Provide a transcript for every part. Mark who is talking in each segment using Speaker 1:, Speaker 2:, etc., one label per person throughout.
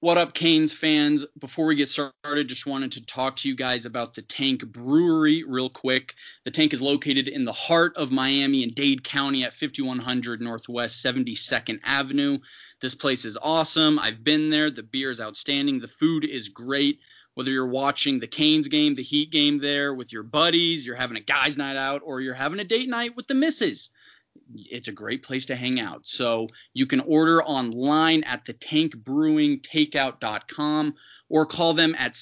Speaker 1: What up, Canes fans? Before we get started, just wanted to talk to you guys about the Tank Brewery real quick. The Tank is located in the heart of Miami in Dade County at 5100 Northwest 72nd Avenue. This place is awesome. I've been there. The beer is outstanding. The food is great. Whether you're watching the Canes game, the Heat game there with your buddies, you're having a guys' night out, or you're having a date night with the missus, it's a great place to hang out. So you can order online at thetankbrewingtakeout.com or call them at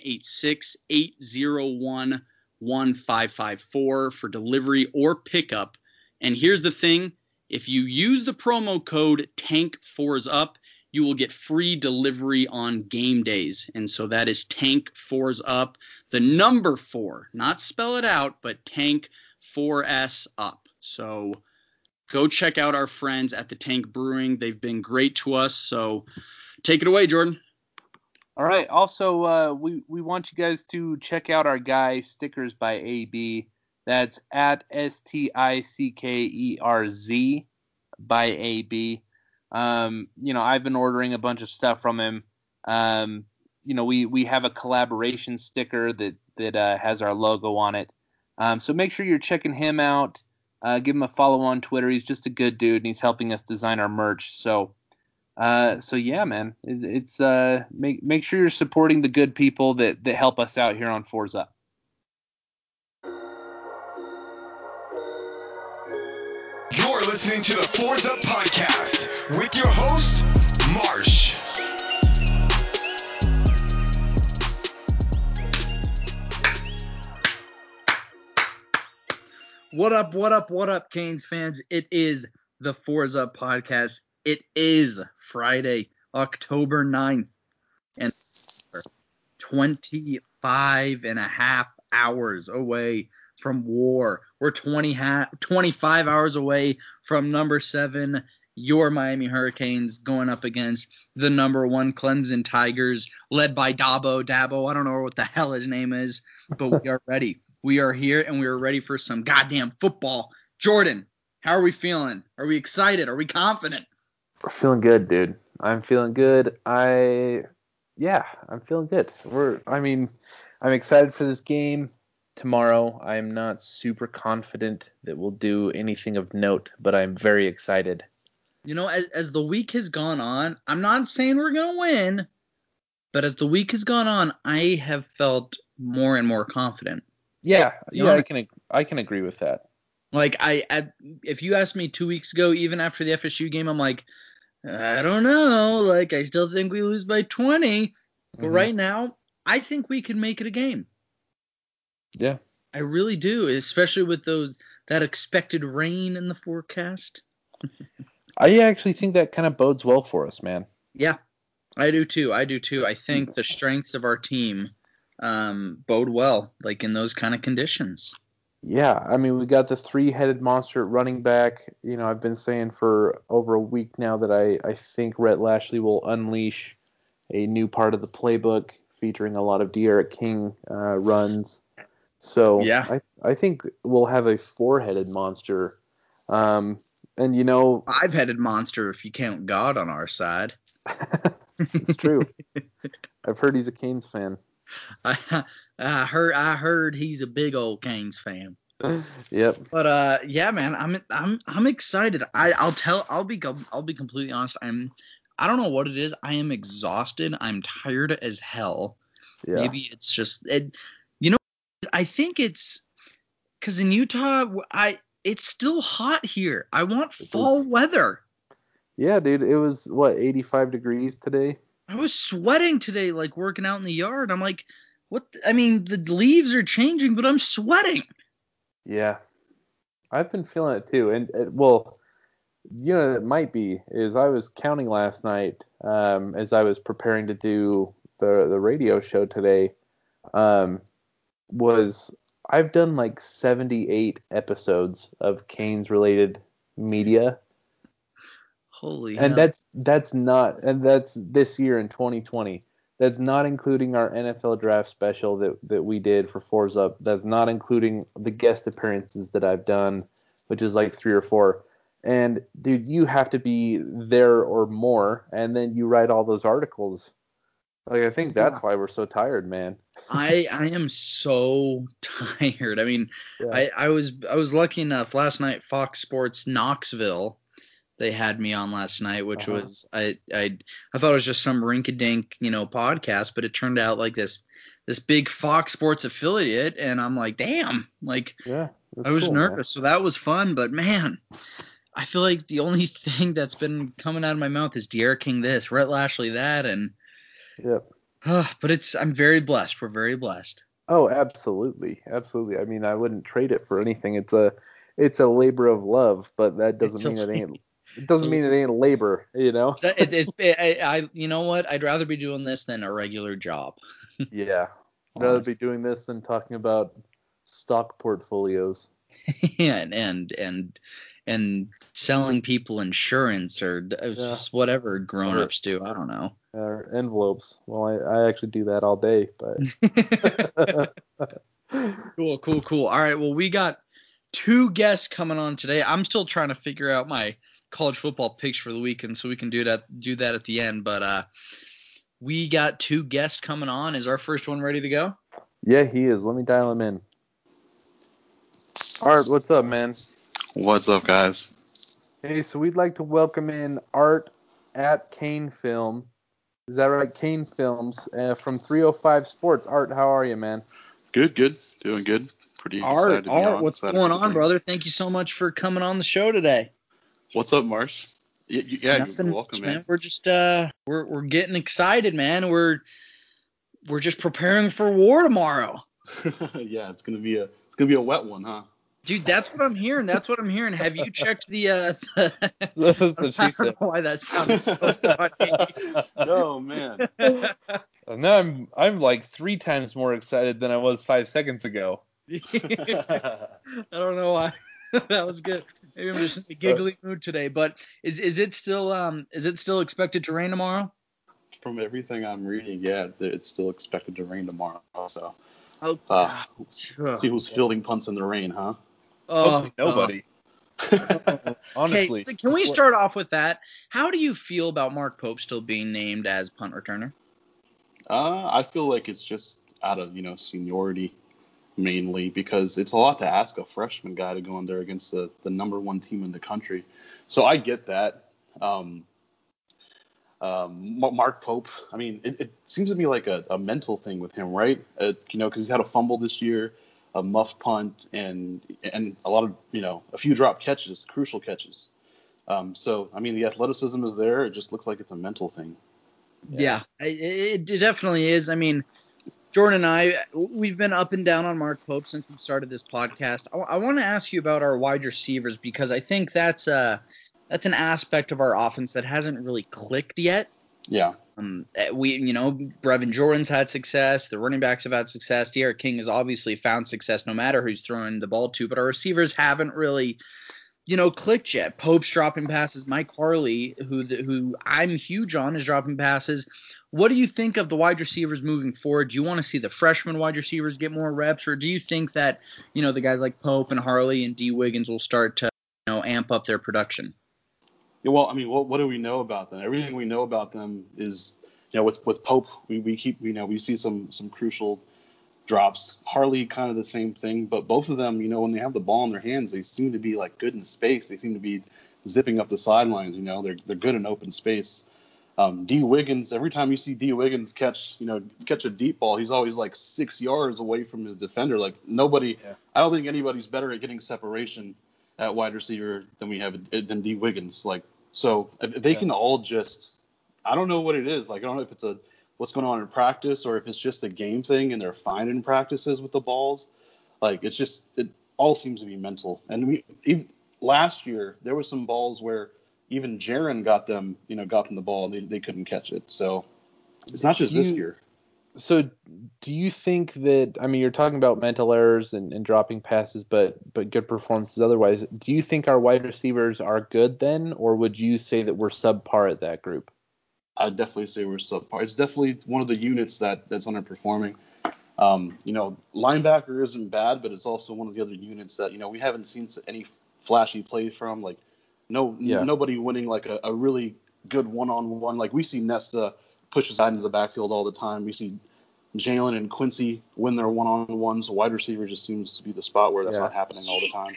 Speaker 1: 786-801-1554 for delivery or pickup. And here's the thing. If you use the promo code TANK4SUP, you will get free delivery on game days. And so that is TANK4SUP, the number 4, not spell it out, but Tank 4S up. So go check out our friends at the Tank Brewing. They've been great to us. So take it away, Jordan.
Speaker 2: All right. Also, we want you guys to check out our guy, Stickers by AB. That's at STICKERZ by AB. I've been ordering a bunch of stuff from him. We have a collaboration sticker that has our logo on it. So make sure you're checking him out. Give him a follow on Twitter. He's just a good dude, and he's helping us design our merch. So yeah, man, it's make sure you're supporting the good people that help us out here on Fours Up.
Speaker 3: You're listening to the Fours Up podcast with your host, Marsh.
Speaker 4: What up, Canes fans? It is the Fours Up podcast. It is Friday, October 9th, and 25 and a half hours away from war. We're 25 hours away from number 7, your Miami Hurricanes, going up against the number 1 Clemson Tigers, led by Dabo. I don't know what the hell his name is, but we are ready. We are here, and we are ready for some goddamn football. Jordan, how are we feeling? Are we excited? Are we confident?
Speaker 2: We're feeling good, dude. I'm feeling good. I'm feeling good. I'm excited for this game tomorrow. I'm not super confident that we'll do anything of note, but I'm very excited.
Speaker 4: You know, as the week has gone on, I'm not saying we're going to win, but as the week has gone on, I have felt more and more confident.
Speaker 2: Yeah, I can agree with that.
Speaker 4: Like if you asked me 2 weeks ago, even after the FSU game, I'm like, I don't know. Like, I still think we lose by 20, but right now, I think we can make it a game.
Speaker 2: Yeah,
Speaker 4: I really do, especially with that expected rain in the forecast.
Speaker 2: I actually think that kind of bodes well for us, man.
Speaker 4: Yeah, I do too. I think the strengths of our team bode well, like in those kind of conditions.
Speaker 2: Yeah, I mean, we got the 3-headed monster at running back. You know, I've been saying for over a week now that I think Rhett Lashley will unleash a new part of the playbook featuring a lot of De'Aaron King runs. So
Speaker 4: yeah,
Speaker 2: I think we'll have a 4-headed monster. And,
Speaker 4: 5-headed monster if you count God on our side.
Speaker 2: It's true. I've heard he's a Canes fan.
Speaker 4: I heard he's a big old Canes fan.
Speaker 2: Yep.
Speaker 4: But yeah, man, I'm excited. I'll be completely honest. I don't know what it is. I am exhausted. I'm tired as hell.
Speaker 2: Yeah.
Speaker 4: Maybe it's just I think it's because in Utah, it's still hot here. I want fall weather.
Speaker 2: Yeah, dude. It was 85 degrees today.
Speaker 4: I was sweating today, like working out in the yard. I'm like, what? I mean, the leaves are changing, but I'm sweating.
Speaker 2: Yeah, I've been feeling it too. And it might be is I was counting last night as I was preparing to do the radio show today. I've done like 78 episodes of Canes related media.
Speaker 4: Holy
Speaker 2: and
Speaker 4: hell.
Speaker 2: that's this year in 2020. That's not including our NFL draft special that we did for Fours Up. That's not including the guest appearances that I've done, which is like 3 or 4. And dude, you have to be there or more, and then you write all those articles Like, I think that's why we're so tired, man.
Speaker 4: I am so tired. I mean,
Speaker 2: Yeah.
Speaker 4: I was lucky enough last night. Fox Sports Knoxville, they had me on last night, which was I thought it was just some rink-a-dink podcast, but it turned out like this big Fox Sports affiliate, and I'm like, damn, like
Speaker 2: Yeah,
Speaker 4: I was
Speaker 2: cool,
Speaker 4: nervous,
Speaker 2: man.
Speaker 4: so that was fun, but man, I feel like the only thing that's been coming out of my mouth is De'Ara King this, Rhett Lashley that, and
Speaker 2: Yep.
Speaker 4: but I'm very blessed. We're very blessed.
Speaker 2: Oh, absolutely, absolutely. I mean, I wouldn't trade it for anything. It's a labor of love, but that doesn't mean it ain't. It doesn't mean it ain't labor, you know.
Speaker 4: You know what? I'd rather be doing this than a regular job.
Speaker 2: Yeah, I'd rather be doing this than talking about stock portfolios.
Speaker 4: and selling people insurance or just whatever grown-ups do. I don't know.
Speaker 2: Envelopes. Well, I actually do that all day, but.
Speaker 4: Cool. All right. Well, we got 2 guests coming on today. I'm still trying to figure out my college football picks for the weekend, so we can do that at the end. But we got 2 guests coming on. Is our first one ready to go?
Speaker 2: Yeah, he is. Let me dial him in. Art, what's up, man?
Speaker 5: What's up, guys?
Speaker 2: Hey, so we'd like to welcome in Art at Kane Film. Is that right? Kane Films from 305 Sports. Art, how are you, man?
Speaker 5: Good. Doing good. Pretty excited to be on.
Speaker 4: What's going on, brother? Thank you so much for coming on the show today.
Speaker 5: What's up, Marsh? Yeah, you're welcome, man.
Speaker 4: We're just we're getting excited, man. We're just preparing for war tomorrow.
Speaker 5: Yeah, it's gonna be a wet one, huh?
Speaker 4: Dude, that's what I'm hearing. Have you checked the
Speaker 2: That's what she said.
Speaker 4: I don't know why that sounded so funny.
Speaker 5: Oh man.
Speaker 2: Now I'm like 3 times more excited than I was 5 seconds ago.
Speaker 4: I don't know why. That was good. Maybe I'm just in a giggly mood today. But is it still expected to rain tomorrow?
Speaker 5: From everything I'm reading, yeah, it's still expected to rain tomorrow. So, see who's fielding punts in the rain, huh?
Speaker 2: Hopefully nobody. Honestly.
Speaker 4: Okay, can we start off with that? How do you feel about Mark Pope still being named as punt returner?
Speaker 5: I feel like it's just out of seniority mainly, because it's a lot to ask a freshman guy to go in there against the number 1 team in the country. So I get that. Mark Pope, I mean, it seems to be like a mental thing with him, right? Because he's had a fumble this year, a muff punt, and a lot of a few drop catches, crucial catches. So I mean, the athleticism is there. It just looks like it's a mental thing.
Speaker 4: Yeah, it definitely is. I mean, Jordan and I, we've been up and down on Mark Pope since we started this podcast. I want to ask you about our wide receivers, because I think that's an aspect of our offense that hasn't really clicked yet.
Speaker 5: Yeah.
Speaker 4: Brevin Jordan's had success. The running backs have had success. De'Ara King has obviously found success no matter who's throwing the ball to, but our receivers haven't really clicked yet. Pope's dropping passes. Mike Harley, who I'm huge on, is dropping passes. What do you think of the wide receivers moving forward? Do you want to see the freshman wide receivers get more reps, or do you think that, the guys like Pope and Harley and D. Wiggins will start to, amp up their production?
Speaker 5: Yeah, well, I mean, what do we know about them? Everything we know about them is, with Pope, we keep, we see some crucial drops. Harley, kind of the same thing, but both of them, when they have the ball in their hands, they seem to be like good in space. They seem to be zipping up the sidelines. They're good in open space. D. Wiggins, every time you see D. Wiggins catch a deep ball, he's always like 6 yards away from his defender. Like nobody, I don't think anybody's better at getting separation at wide receiver than D. Wiggins. Like, so if they can all just, I don't know what it is. Like, I don't know if it's what's going on in practice, or if it's just a game thing and they're fine in practices with the balls. Like, it all seems to be mental. And even last year, there was some balls where even Jaron got them the ball and they couldn't catch it. So it's not just this year.
Speaker 2: So do you think that, I mean, you're talking about mental errors and dropping passes, but good performances otherwise. Do you think our wide receivers are good then, or would you say that we're subpar at that group?
Speaker 5: I'd definitely say we're subpar. It's definitely one of the units that's underperforming. Linebacker isn't bad, but it's also one of the other units that, we haven't seen any flashy plays from. Like, nobody winning like a really good one-on-one. Like, we see Nesta pushes out into the backfield all the time. We see Jalen and Quincy win their one-on-ones. Wide receiver just seems to be the spot where that's not happening all the time.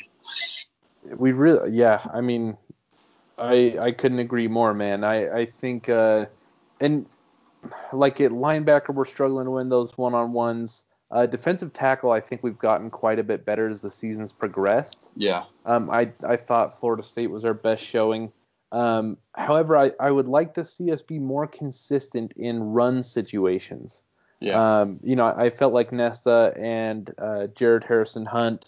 Speaker 2: I mean, I couldn't agree more, man. I think, and like at linebacker, we're struggling to win those one-on-ones. Defensive tackle, I think we've gotten quite a bit better as the season's progressed.
Speaker 5: Yeah.
Speaker 2: I thought Florida State was our best showing. However, I would like to see us be more consistent in run situations.
Speaker 5: Yeah.
Speaker 2: I felt like Nesta and Jared Harrison Hunt,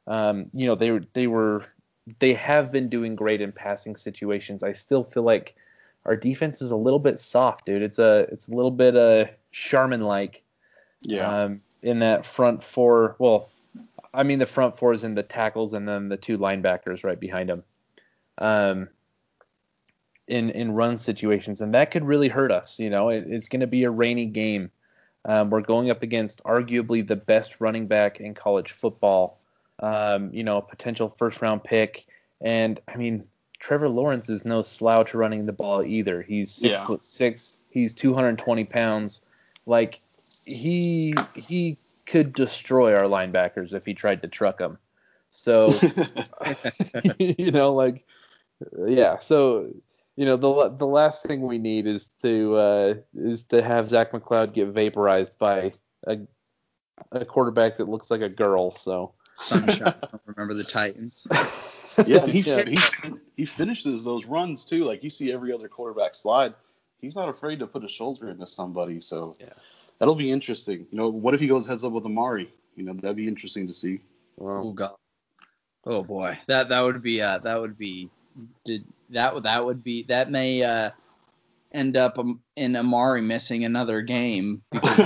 Speaker 2: they have been doing great in passing situations. I still feel like our defense is a little bit soft, dude. It's a little bit Charmin-like.
Speaker 5: Yeah.
Speaker 2: In that front four. Well, I mean the front four is in the tackles and then the two linebackers right behind them. In run situations, and that could really hurt us. It's going to be a rainy game. We're going up against arguably the best running back in college football. Potential first-round pick. And, I mean, Trevor Lawrence is no slouch running the ball either. He's 6'6". He's 220 pounds. Like, he could destroy our linebackers if he tried to truck them. So, the last thing we need is to have Zach McCloud get vaporized by a quarterback that looks like a girl. So
Speaker 4: Sunshine. I don't remember the Titans.
Speaker 5: Yeah, he finishes those runs too. Like you see every other quarterback slide. He's not afraid to put a shoulder into somebody. So that'll be interesting. What if he goes heads up with Amari? That'd be interesting to see.
Speaker 4: Oh God. Oh boy. That may end up in Amari missing another game.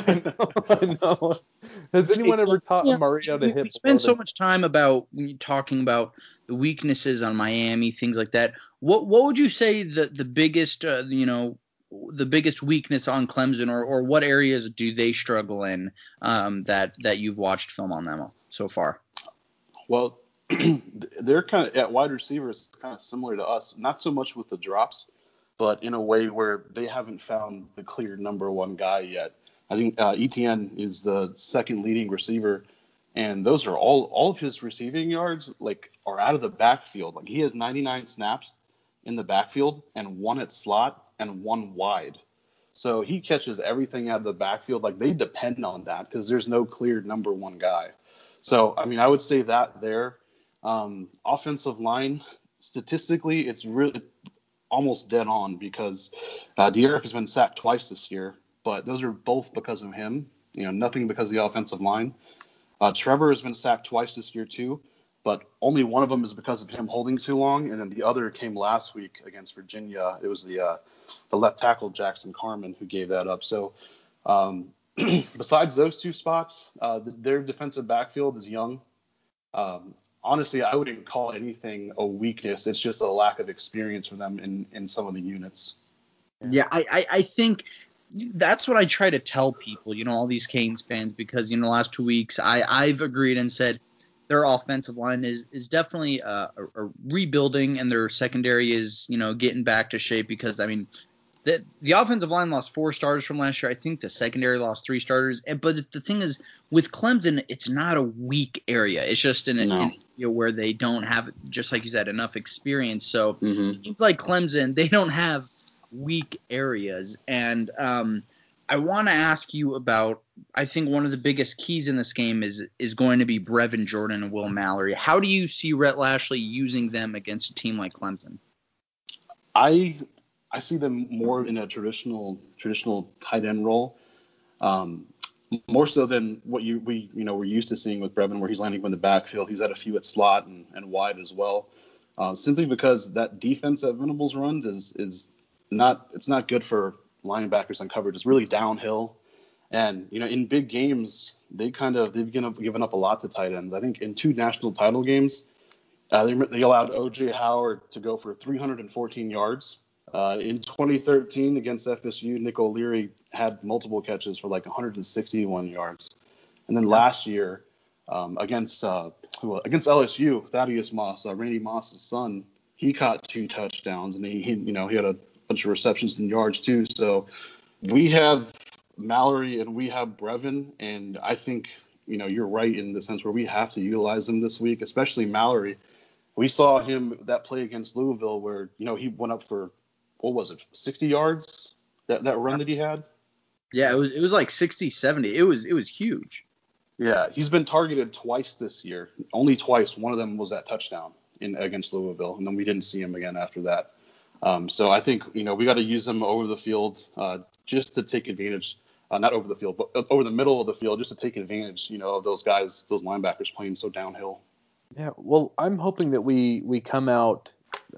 Speaker 2: I know. Has anyone ever taught Amari how to hit?
Speaker 4: We spend so much time talking about the weaknesses on Miami, things like that. What would you say the biggest the biggest weakness on Clemson, or what areas do they struggle in that you've watched film on them so far?
Speaker 5: Well, they're kind of at wide receivers, kind of similar to us. Not so much with the drops, but in a way where they haven't found the clear number one guy yet. I think Etienne is the second leading receiver, and those are all of his receiving yards are out of the backfield. Like he has 99 snaps in the backfield and 1 at slot and 1 wide. So he catches everything out of the backfield. Like they depend on that because there's no clear number one guy. So I mean, I would say that there. Offensive line, statistically, it's really almost dead on because De'Eric has been sacked twice this year, but those are both because of him. Nothing because of the offensive line. Trevor has been sacked twice this year too, but only one of them is because of him holding too long, and then the other came last week against Virginia. It was the left tackle Jackson Carman who gave that up. So besides those two spots, their defensive backfield is young. Honestly, I wouldn't call anything a weakness. It's just a lack of experience for them in some of the units.
Speaker 4: Yeah, I think that's what I try to tell people, all these Canes fans, because, the last 2 weeks I've agreed and said their offensive line is definitely a rebuilding, and their secondary is, getting back to shape because, I mean, the offensive line lost 4 starters from last year. I think the secondary lost 3 starters. But the thing is, with Clemson, it's not a weak area. It's just an area where they don't have, just like you said, enough experience. So it seems like Clemson, they don't have weak areas. And I want to ask you about, I think one of the biggest keys in this game is going to be Brevin Jordan and Will Mallory. How do you see Rhett Lashlee using them against a team like Clemson?
Speaker 5: I see them more in a traditional tight end role, more so than what we're used to seeing with Brevin, where he's landing from the backfield. He's had a few at slot and wide as well, simply because that defense that Venables runs is not good for linebackers on coverage. It's really downhill, and in big games they've given up a lot to tight ends. I think in 2 national title games, they allowed O.J. Howard to go for 314 yards. In 2013 against FSU, Nick O'Leary had multiple catches for 161 yards. And then last year against LSU, Thaddeus Moss, Randy Moss's son, he caught 2 touchdowns, and he had a bunch of receptions and yards too. So We have Mallory and we have Brevin, and I think you're right in the sense where we have to utilize him this week, especially Mallory. We saw him that play against Louisville where he went up for what was it, 60 yards that run that he had.
Speaker 4: Yeah, it was like 60, 70. It was huge.
Speaker 5: Yeah, he's been targeted twice this year. Only twice. One of them was that touchdown against Louisville, and then we didn't see him again after that. So I think we got to use him over the field just to take advantage. Not over the field, but over the middle of the field, just to take advantage, of those guys, those linebackers playing so downhill.
Speaker 2: Yeah, well, I'm hoping that we come out,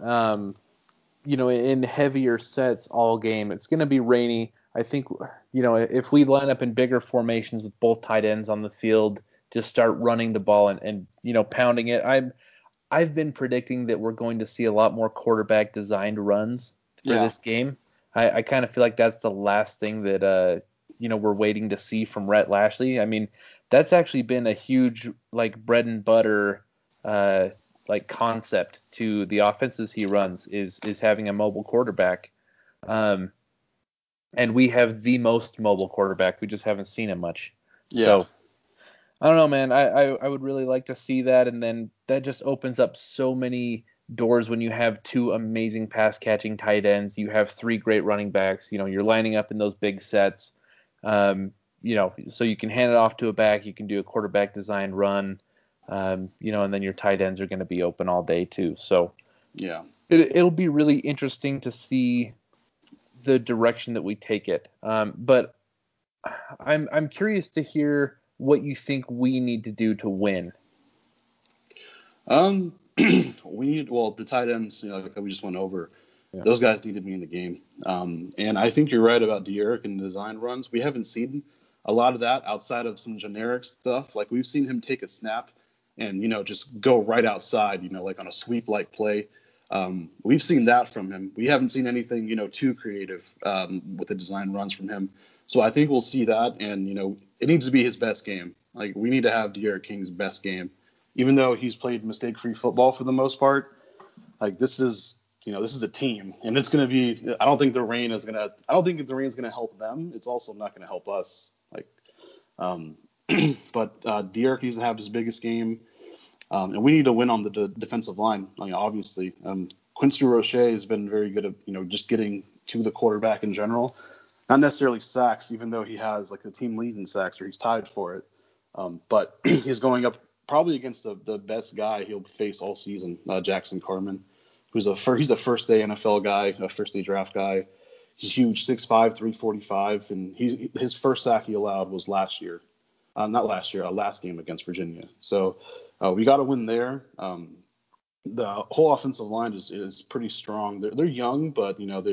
Speaker 2: in heavier sets all game. It's going to be rainy. I think, if we line up in bigger formations with both tight ends on the field, just start running the ball and pounding it. I've been predicting that we're going to see a lot more quarterback designed runs for this game. I kind of feel like that's the last thing that we're waiting to see from Rhett Lashley. I mean, that's actually been a huge bread and butter concept to the offenses he runs is having a mobile quarterback. And we have the most mobile quarterback. We just haven't seen him much. Yeah. So I don't know, man. I would really like to see that, and then that just opens up so many doors when you have two amazing pass catching tight ends. You have three great running backs. You're lining up in those big sets. So you can hand it off to a back. You can do a quarterback designed run. And then your tight ends are going to be open all day too. So
Speaker 5: yeah,
Speaker 2: it'll be really interesting to see the direction that we take it. But I'm curious to hear what you think we need to do to win.
Speaker 5: The tight ends, like we just went over, those guys need to be in the game. And I think you're right about De'Eric and design runs. We haven't seen a lot of that outside of some generic stuff. Like we've seen him take a snap and, just go right outside, like on a sweep like play. We've seen that from him. We haven't seen anything, too creative with the design runs from him. So I think we'll see that, and it needs to be his best game. Like we need to have De'Eric King's best game, even though he's played mistake-free football for the most part. Like this is a team, and it's going to be. I don't think if the rain is going to help them. It's also not going to help us. But De'Eric needs to have his biggest game. And we need to win on the defensive line. Obviously, Quincy Roche has been very good at just getting to the quarterback in general. Not necessarily sacks, even though he has the team lead in sacks, or he's tied for it. But he's going up probably against the best guy he'll face all season, Jackson Carman, he's a first day NFL guy, a first day draft guy. He's huge, 6'5", 345, and his first sack he allowed was last year. Last game against Virginia. So we got to win there. The whole offensive line is pretty strong. They're young, but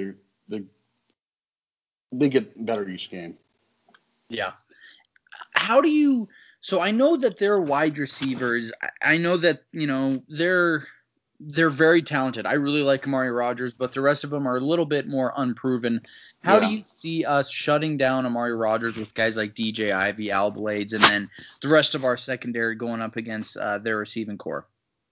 Speaker 5: they get better each game.
Speaker 4: Yeah. So I know that they're wide receivers. I know that, they're very talented. I really like Amari Rodgers, but the rest of them are a little bit more unproven. How do you see us shutting down Amari Rodgers with guys like DJ Ivy, Al Blades, and then the rest of our secondary going up against their receiving core?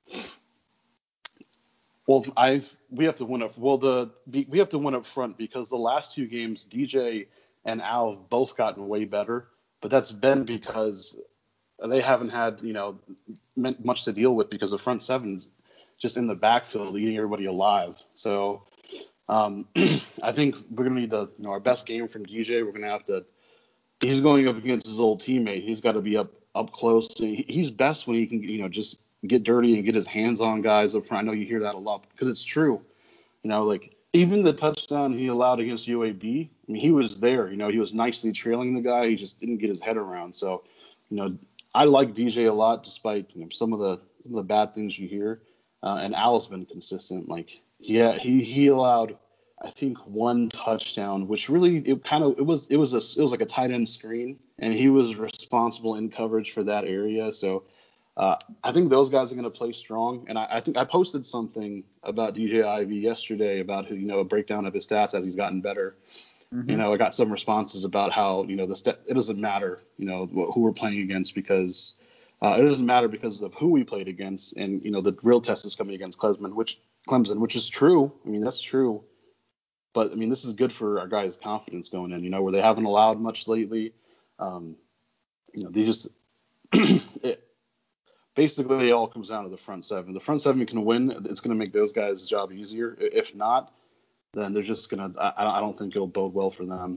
Speaker 5: Well, we have to win up. We have to win up front because the last two games, DJ and Al have both gotten way better, but that's been because they haven't had much to deal with because the front seven's just in the backfield eating everybody alive. So I think we're gonna need our best game from DJ. We're gonna have to. He's going up against his old teammate. He's got to be up close. He's best when he can just get dirty and get his hands on guys up front. I know you hear that a lot because it's true. Even the touchdown he allowed against UAB, I mean, he was there. He was nicely trailing the guy. He just didn't get his head around. So, I like DJ a lot despite some of the bad things you hear. And Al's been consistent. He allowed, I think, one touchdown, which really it was like a tight end screen, and he was responsible in coverage for that area. So I think those guys are going to play strong. And I think I posted something about DJ Ivy yesterday about a breakdown of his stats as he's gotten better. Mm-hmm. I got some responses about how it doesn't matter who we're playing against because. It doesn't matter because of who we played against, and the real test is coming against Clemson, which is true. I mean, that's true. But I mean, this is good for our guys' confidence going in. Where they haven't allowed much lately. They just basically it all comes down to the front seven. The front seven can win. It's going to make those guys' job easier. If not, then they're just going to. I don't think it'll bode well for them.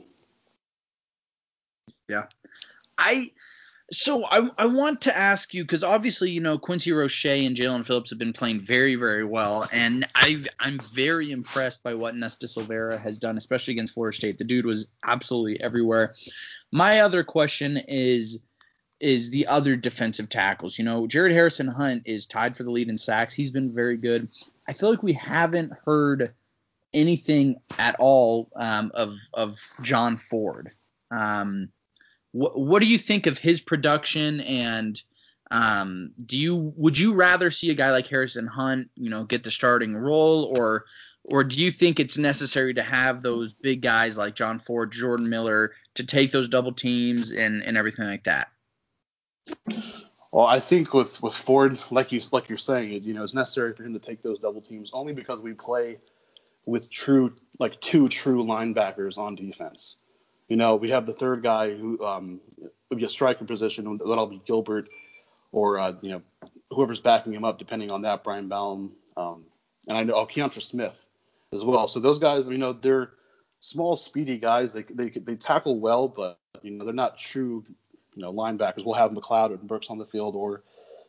Speaker 4: Yeah. I want to ask you, because obviously, Quincy Roche and Jalen Phillips have been playing very, very well, and I'm very impressed by what Nesta Silvera has done, especially against Florida State. The dude was absolutely everywhere. My other question is the other defensive tackles. Jared Harrison Hunt is tied for the lead in sacks. He's been very good. I feel like we haven't heard anything at all of John Ford. What do you think of his production, and would you rather see a guy like Harrison Hunt, get the starting role, or do you think it's necessary to have those big guys like John Ford, Jordan Miller to take those double teams and everything like that?
Speaker 5: Well, I think with Ford, like you're saying, it's necessary for him to take those double teams only because we play with two true linebackers on defense. We have the third guy who would be a striker position. That'll be Gilbert or, whoever's backing him up, depending on that, Brian Ballum. And I know Keontra Smith as well. So those guys, they're small, speedy guys. They tackle well, but, they're not true, linebackers. We'll have McLeod and Brooks on the field or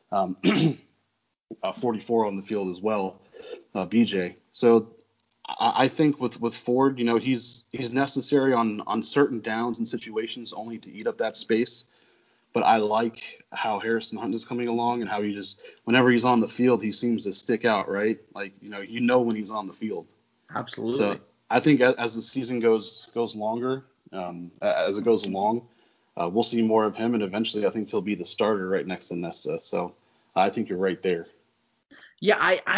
Speaker 5: 44 on the field as well, BJ. So I think with Ford, he's necessary on certain downs and situations only to eat up that space. But I like how Harrison Hunt is coming along and how he just, whenever he's on the field, he seems to stick out, right? Like, when he's on the field.
Speaker 4: Absolutely.
Speaker 5: So I think as the season goes longer, as it goes along, we'll see more of him. And eventually I think he'll be the starter right next to Nesta. So I think you're right there.
Speaker 4: Yeah,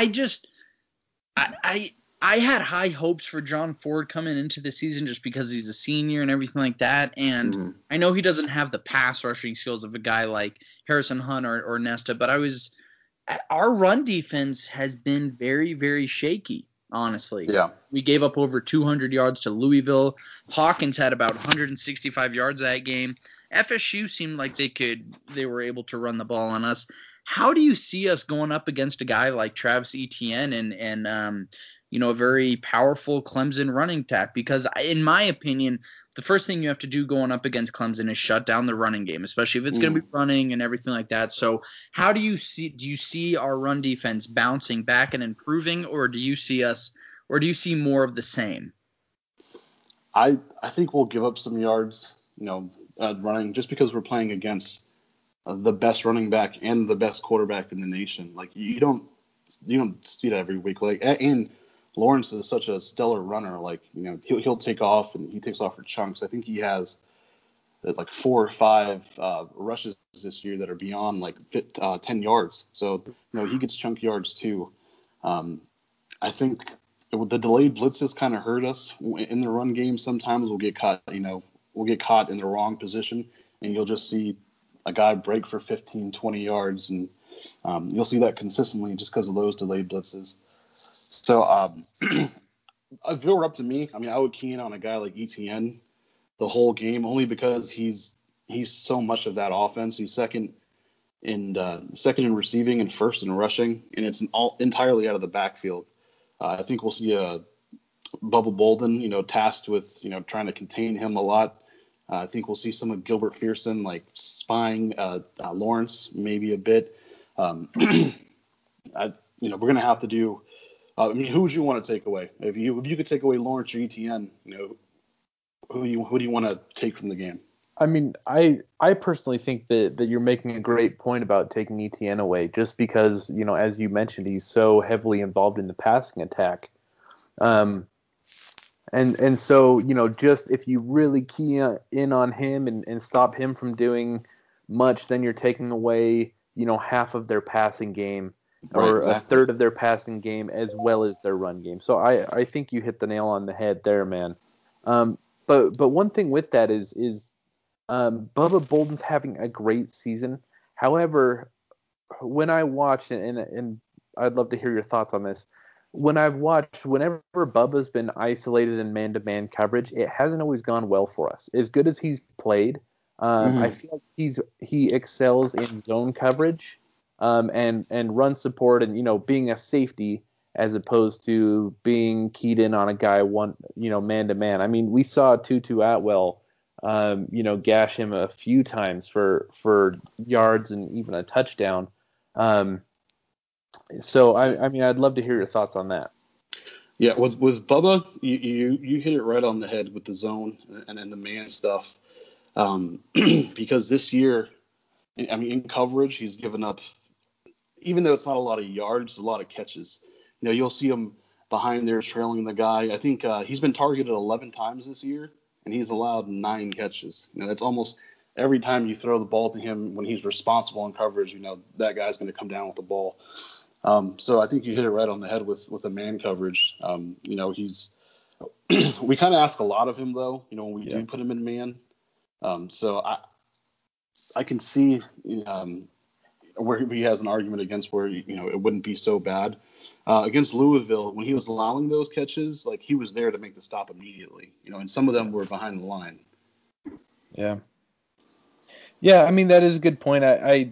Speaker 4: I had high hopes for John Ford coming into the season just because he's a senior and everything like that. And I know he doesn't have the pass rushing skills of a guy like Harrison Hunt or Nesta, but our run defense has been very, very shaky, honestly.
Speaker 5: Yeah.
Speaker 4: We gave up over 200 yards to Louisville. Hawkins had about 165 yards that game. FSU seemed like they were able to run the ball on us. How do you see us going up against a guy like Travis Etienne and a very powerful Clemson running attack? Because in my opinion, the first thing you have to do going up against Clemson is shut down the running game, especially if it's going to be running and everything like that. So how do you see our run defense bouncing back and improving, or do you see more of the same?
Speaker 5: I think we'll give up some yards, running just because we're playing against the best running back and the best quarterback in the nation. Like you don't see that every week. Like, and Lawrence is such a stellar runner. Like, he'll take off and he takes off for chunks. I think he has like 4 or 5 rushes this year that are beyond 10 yards. So, he gets chunk yards too. I think the delayed blitzes kind of hurt us in the run game. Sometimes we'll get caught in the wrong position and you'll just see a guy break for 15, 20 yards, and you'll see that consistently just because of those delayed blitzes. So if it were up to me, I would key in on a guy like Etienne the whole game, only because he's so much of that offense. He's second in receiving and first in rushing, and it's entirely out of the backfield. I think we'll see a Bubba Bolden, tasked with trying to contain him a lot. I think we'll see some of Gilbert Fearson spying Lawrence maybe a bit. We're going to have to do. Who would you want to take away? If you could take away Lawrence or Etienne, who do you want to take from the game?
Speaker 2: I personally think that you're making a great point about taking Etienne away, just because as you mentioned, he's so heavily involved in the passing attack. And so, just if you really key in on him and stop him from doing much, then you're taking away, half of their passing game or exactly. A third of their passing game as well as their run game. So I think you hit the nail on the head there, man. But one thing with that is Bubba Bolden's having a great season. However, when I watched, and I'd love to hear your thoughts on this, when I've watched, whenever Bubba's been isolated in man-to-man coverage, it hasn't always gone well for us. As good as he's played, I feel like he excels in zone coverage, and run support, and being a safety as opposed to being keyed in on a guy man-to-man. I mean, we saw Tutu Atwell, gash him a few times for yards and even a touchdown. So I mean, I'd love to hear your thoughts on that.
Speaker 5: Yeah, with Bubba, you hit it right on the head with the zone and the man stuff. Because this year, I mean, in coverage, he's given up, even though it's not a lot of yards, a lot of catches. You'll see him behind there trailing the guy. I think he's been targeted 11 times this year, and he's allowed 9 catches. That's almost every time you throw the ball to him when he's responsible in coverage, that guy's going to come down with the ball. So I think you hit it right on the head with the man coverage. He's we kind of ask a lot of him, though, when we do put him in man. So I can see where he has an argument against where, it wouldn't be so bad. Against Louisville, when he was allowing those catches, like, he was there to make the stop immediately, and some of them were behind the line.
Speaker 2: Yeah. Yeah, I mean, that is a good point. I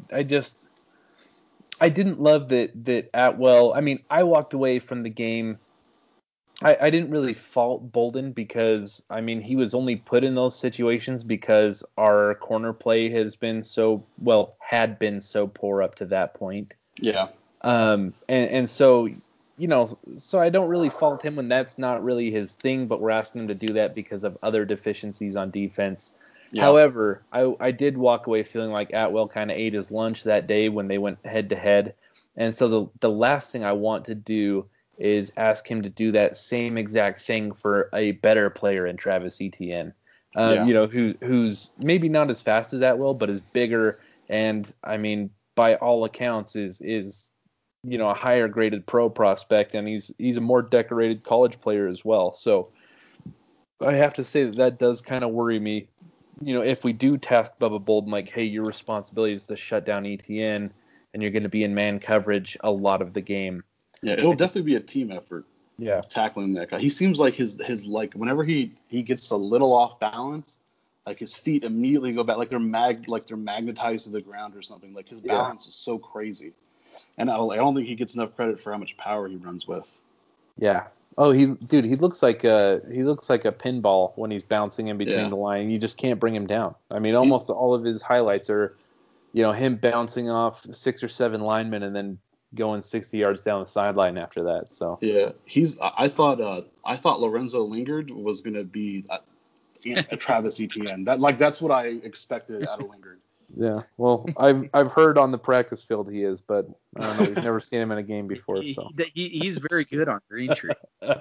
Speaker 2: didn't love that Atwell. I mean, I walked away from the game. I didn't really fault Bolden because, I mean, he was only put in those situations because our corner play had been so poor up to that point.
Speaker 5: Yeah.
Speaker 2: And so, so I don't really fault him when that's not really his thing, but we're asking him to do that because of other deficiencies on defense. Yeah. However, I did walk away feeling like Atwell kind of ate his lunch that day when they went head to head. And so the last thing I want to do is ask him to do that same exact thing for a better player in Travis Etienne, who's maybe not as fast as Atwell, but is bigger. And I mean, by all accounts is a higher graded pro prospect, and he's a more decorated college player as well. So I have to say that does kind of worry me. If we do task Bubba Bolden, like, hey, your responsibility is to shut down Etienne, and you're going to be in man coverage a lot of the game.
Speaker 5: Yeah, it'll definitely be a team effort.
Speaker 2: Yeah,
Speaker 5: tackling that guy. He seems like his like, whenever he gets a little off balance, like, his feet immediately go back, like they're magnetized to the ground or something. Like, his balance is so crazy, and I don't think he gets enough credit for how much power he runs with.
Speaker 2: Yeah. Oh, he looks like a pinball when he's bouncing in between the line. You just can't bring him down. I mean, almost all of his highlights are, him bouncing off 6 or 7 linemen and then going 60 yards down the sideline after that. So
Speaker 5: yeah, I thought Lorenzo Lingard was gonna be a Travis Etienne. That's what I expected out of Lingard.
Speaker 2: Yeah, well, I've heard on the practice field he is, but I don't know. We've never seen him in a game before. So
Speaker 4: he's very good on Green Tree.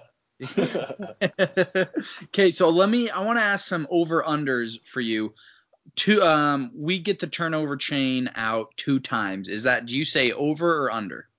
Speaker 4: Okay, so I want to ask some over-unders for you. We get the turnover chain out 2 times. Do you say over or under?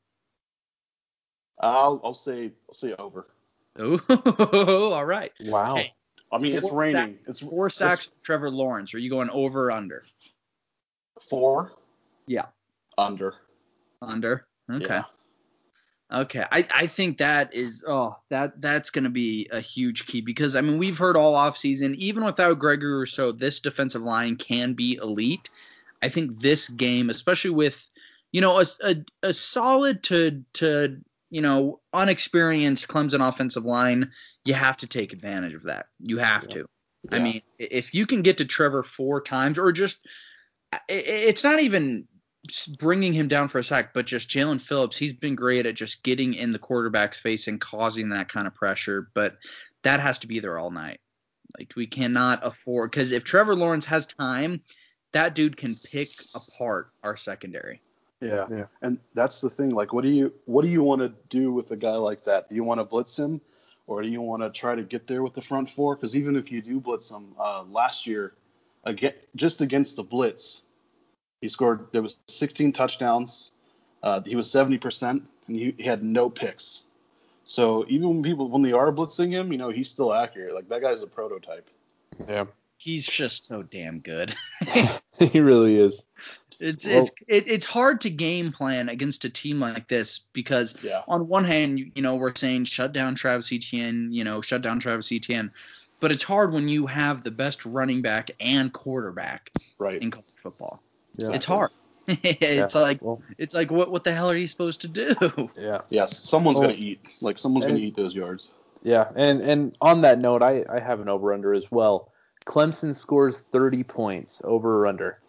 Speaker 5: I'll say over.
Speaker 4: Oh, all right.
Speaker 2: Wow.
Speaker 4: Hey,
Speaker 5: I mean, it's raining. It's
Speaker 4: 4 sacks for Trevor Lawrence. Are you going over or under?
Speaker 5: 4?
Speaker 4: Yeah.
Speaker 5: Under.
Speaker 4: Under? Okay.
Speaker 5: Yeah.
Speaker 4: Okay. I think that is that's going to be a huge key because, I mean, we've heard all offseason, even without Gregory Rousseau, this defensive line can be elite. I think this game, especially with, a solid to unexperienced Clemson offensive line, you have to take advantage of that. You have to. Yeah. I mean, if you can get to Trevor 4 times, or just it's not even bringing him down for a sack, but just Jalen Phillips, he's been great at just getting in the quarterback's face and causing that kind of pressure, but that has to be there all night. Like, we cannot afford, because if Trevor Lawrence has time, that dude can pick apart our secondary.
Speaker 5: Yeah. And that's the thing. Like, what do you want to do with a guy like that? Do you want to blitz him, or do you want to try to get there with the front 4? Because even if you do blitz him, last year, just against the blitz, there was 16 touchdowns. He was 70%, and he had no picks. So even when they are blitzing him, he's still accurate. Like, that guy's a prototype.
Speaker 2: Yeah.
Speaker 4: He's just so damn good.
Speaker 2: He really is.
Speaker 4: It's hard to game plan against a team like this because on one hand, we're saying shut down Travis Etienne, but it's hard when you have the best running back and quarterback in college football. Yeah. It's hard. It's like what the hell are you supposed to do?
Speaker 5: Yeah. Yes, someone's gonna eat. Like someone's gonna eat those yards.
Speaker 2: Yeah, and on that note, I have an over/under as well. Clemson scores 30 points, over or under.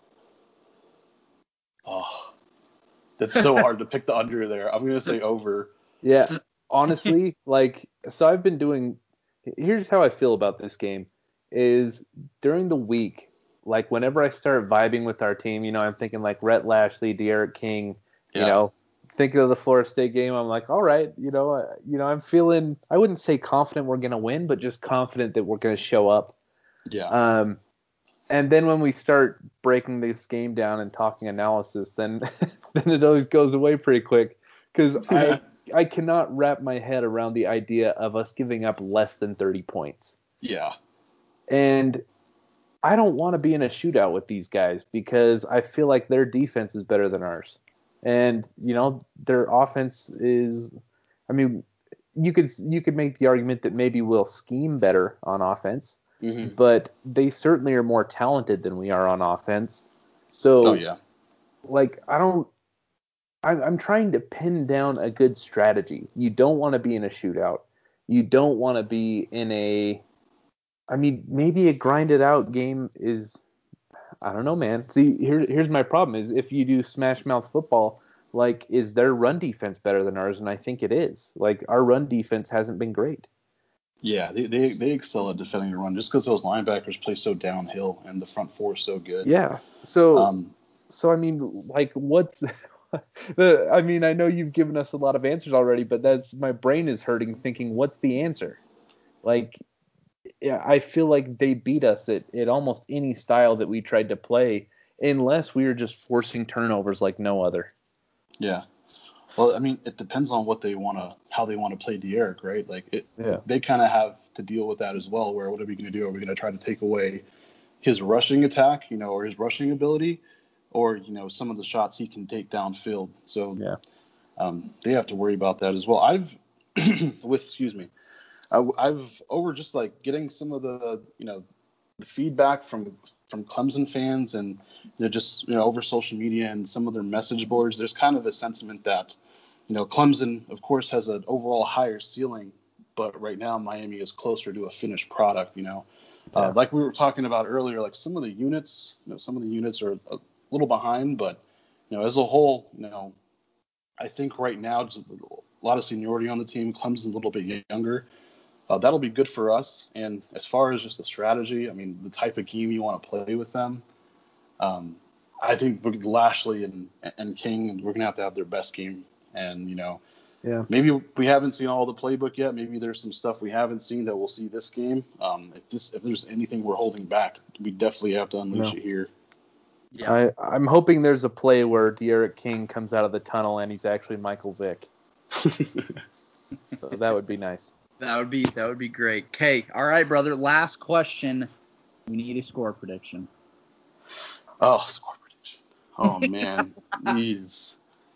Speaker 5: Oh, that's so hard to pick the under there. I'm gonna say over.
Speaker 2: Yeah, honestly, so I've been doing. Here's how I feel about this game: is during the week, whenever I start vibing with our team, I'm thinking like Rhett Lashley, D'Eriq King, thinking of the Florida State game, I'm like, all right, I'm feeling. I wouldn't say confident we're gonna win, but just confident that we're gonna show up.
Speaker 5: Yeah.
Speaker 2: And then when we start breaking this game down and talking analysis, then it always goes away pretty quick because I cannot wrap my head around the idea of us giving up less than 30 points.
Speaker 5: Yeah.
Speaker 2: And I don't want to be in a shootout with these guys because I feel like their defense is better than ours. And, their offense is – I mean, you could make the argument that maybe we'll scheme better on offense.
Speaker 5: Mm-hmm.
Speaker 2: But they certainly are more talented than we are on offense. So, I'm trying to pin down a good strategy. You don't want to be in a shootout. You don't want to be in maybe a grinded out game is, I don't know, man. See, here's my problem is if you do smash mouth football, is their run defense better than ours? And I think it is. Our run defense hasn't been great.
Speaker 5: Yeah, they excel at defending the run just because those linebackers play so downhill and the front four is so good.
Speaker 2: Yeah. So I mean, what's I know you've given us a lot of answers already, but my brain is hurting thinking, what's the answer? I feel like they beat us at almost any style that we tried to play, unless we were just forcing turnovers like no other.
Speaker 5: Yeah. Well, it depends on how they want to play D'Eriq, right? They kind of have to deal with that as well. Where what are we going to do? Are we going to try to take away his rushing attack, or his rushing ability, or some of the shots he can take downfield? So they have to worry about that as well. I've over just getting some of the the feedback from Clemson fans and just over social media and some of their message boards. There's kind of a sentiment that Clemson, of course, has an overall higher ceiling, but right now Miami is closer to a finished product. Like we were talking about earlier, some of the units, are a little behind, but as a whole, I think right now just a lot of seniority on the team. Clemson's a little bit younger. That'll be good for us. And as far as just the strategy, the type of game you want to play with them, I think Lashley and King, we're gonna have their best game. And maybe we haven't seen all the playbook yet. Maybe there's some stuff we haven't seen that we'll see this game. If there's anything we're holding back, we definitely have to unleash it here.
Speaker 2: Yeah. I'm hoping there's a play where D'Eriq King comes out of the tunnel and he's actually Michael Vick. So that would be nice.
Speaker 4: That would be great. Okay, all right, brother. Last question. We need a score prediction.
Speaker 5: Oh, score prediction. Oh man, these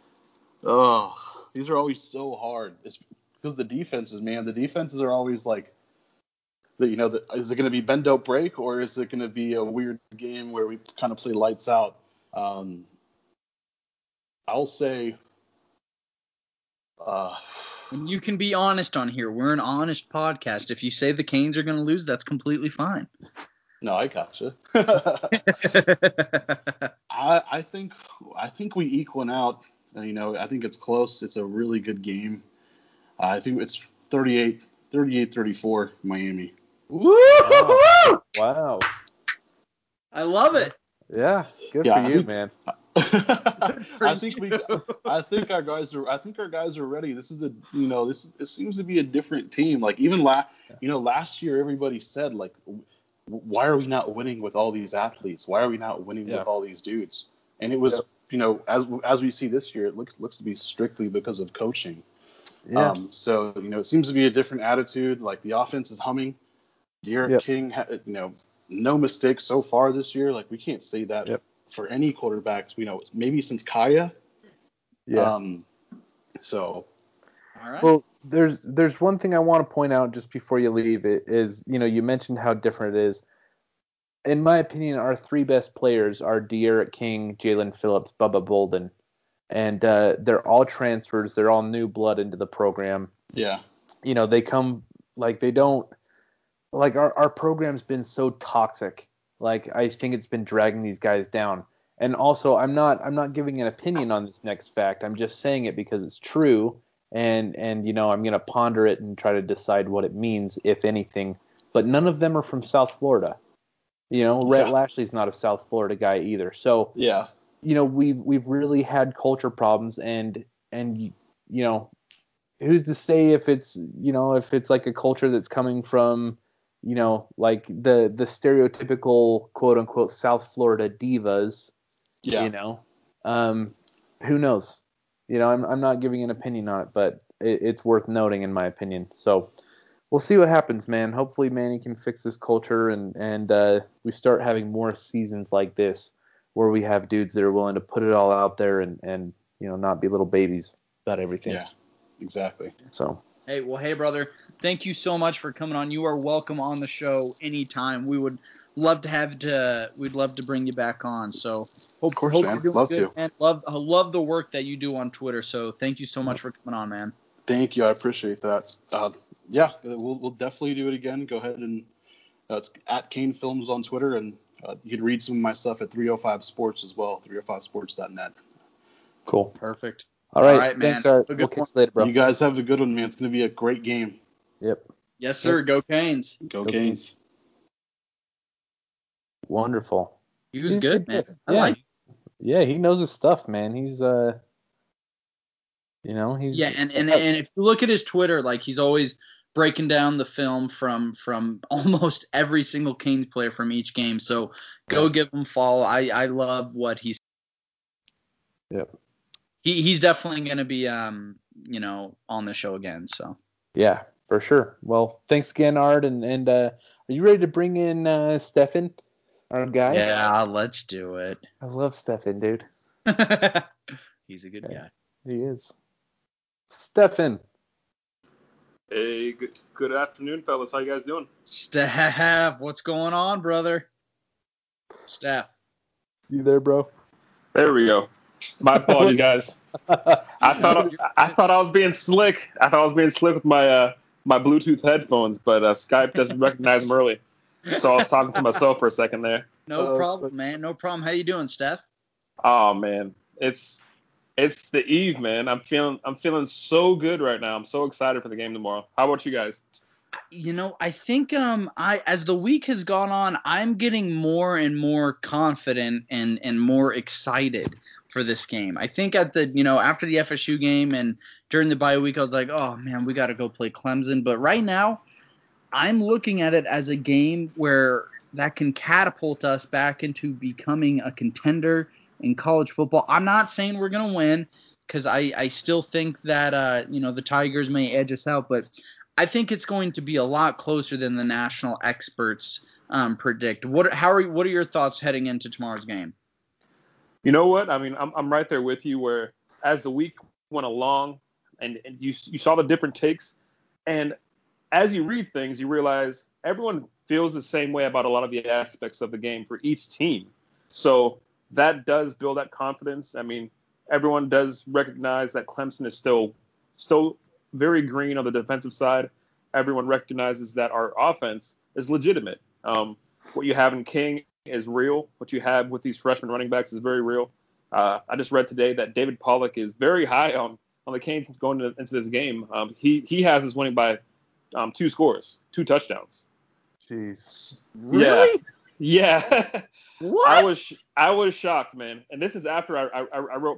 Speaker 5: are always so hard. It's because the defenses are always is it going to be bend don't break, or is it going to be a weird game where we kind of play lights out? I'll say.
Speaker 4: And you can be honest on here. We're an honest podcast. If you say the Canes are going to lose, that's completely fine.
Speaker 5: No, I gotcha. I think we eke one out. I think it's close. It's a really good game. I think it's 38-34 Miami.
Speaker 4: Woo!
Speaker 2: Wow.
Speaker 4: I love it.
Speaker 2: Yeah, good for you, man.
Speaker 5: I think our guys are ready. This is this seems to be a different team. Even last year everybody said why are we not winning with all these athletes? Why are we not winning with all these dudes? And it was as we see this year, it looks to be strictly because of coaching.
Speaker 2: Yeah.
Speaker 5: So it seems to be a different attitude. The offense is humming. D'Eriq King, no mistakes so far this year. We can't say that for any quarterbacks, maybe since Kaya.
Speaker 2: Yeah.
Speaker 5: So.
Speaker 1: All right.
Speaker 2: Well, there's one thing I want to point out just before you leave. It is, you mentioned how different it is. In my opinion, our three best players are De'Aaron King, Jalen Phillips, Bubba Bolden. And they're all transfers. They're all new blood into the program.
Speaker 5: Yeah.
Speaker 2: They come they don't our program's been so toxic. I think it's been dragging these guys down. And also, I'm not giving an opinion on this next fact. I'm just saying it because it's true. And I'm going to ponder it and try to decide what it means, if anything. But none of them are from South Florida. Rhett Lashley's not a South Florida guy either. So
Speaker 5: yeah.
Speaker 2: We've really had culture problems, and who's to say if it's like a culture that's coming from the stereotypical quote unquote South Florida divas.
Speaker 5: Yeah.
Speaker 2: Who knows? I'm not giving an opinion on it, but it's worth noting in my opinion. So we'll see what happens, man. Hopefully Manny can fix this culture and we start having more seasons like this, where we have dudes that are willing to put it all out there and not be little babies about everything.
Speaker 5: Yeah, exactly.
Speaker 2: So.
Speaker 4: Hey, brother, thank you so much for coming on. You are welcome on the show anytime. We would love to we'd love to bring you back on. So
Speaker 5: of course,
Speaker 4: hope
Speaker 5: man.
Speaker 4: you're doing
Speaker 5: Love
Speaker 4: good,
Speaker 5: to.
Speaker 4: man. Love the work that you do on Twitter. So thank you so much for coming on, man.
Speaker 5: Thank you. I appreciate that. Yeah, we'll definitely do it again. Go ahead and it's at Kane Films on Twitter, and you can read some of my stuff at 305 Sports as well, 305sports.net.
Speaker 2: Cool.
Speaker 4: Perfect.
Speaker 2: All right,
Speaker 4: man.
Speaker 2: Thanks, Art. We'll catch you later, bro.
Speaker 5: You guys have a good one, man. It's going to be a great game.
Speaker 2: Yep.
Speaker 4: Yes, sir. Go Canes.
Speaker 5: Go Canes.
Speaker 2: Wonderful.
Speaker 4: He was good, man.
Speaker 2: Yeah, he knows his stuff, man. He's he's
Speaker 4: and if you look at his Twitter, he's always breaking down the film from almost every single Canes player from each game. So go give him a follow. I love what he's.
Speaker 2: Yep.
Speaker 4: He's definitely going to be on the show again. So.
Speaker 2: Yeah, for sure. Well, thanks again, Art, and are you ready to bring in Stefan, our guy?
Speaker 4: Yeah, let's do it.
Speaker 2: I love Stefan, dude.
Speaker 4: He's a good guy.
Speaker 2: He is. Stefan.
Speaker 6: Hey, good afternoon, fellas. How you guys doing?
Speaker 4: Steph, what's going on, brother? Steph.
Speaker 2: You there, bro?
Speaker 6: There we go. My apologies, guys. I thought I was being slick. I thought I was being slick with my my Bluetooth headphones, but Skype doesn't recognize them early. So I was talking to myself for a second there.
Speaker 4: No problem, man. No problem. How you doing, Steph?
Speaker 6: Oh man, it's the eve, man. I'm feeling so good right now. I'm so excited for the game tomorrow. How about you guys?
Speaker 4: I think as the week has gone on, I'm getting more and more confident and more excited for this game. I think after the FSU game and during the bye week, I was like, oh man, we got to go play Clemson. But right now, I'm looking at it as a game where that can catapult us back into becoming a contender in college football. I'm not saying we're going to win, because I still think that the Tigers may edge us out, but I think it's going to be a lot closer than the national experts predict. What are your thoughts heading into tomorrow's game?
Speaker 6: You know what? I mean, I'm right there with you, where as the week went along and you saw the different takes, and as you read things, you realize everyone feels the same way about a lot of the aspects of the game for each team. So that does build that confidence. I mean, everyone does recognize that Clemson is still very green on the defensive side. Everyone recognizes that our offense is legitimate. What you have in King is real. What you have with these freshman running backs is very real. I just read today that David Pollock is very high on the Canes going into this game. He has us winning by 2 scores, 2 touchdowns.
Speaker 2: Jeez.
Speaker 4: Really?
Speaker 6: Yeah.
Speaker 4: What?
Speaker 6: I was shocked, man. And this is after I wrote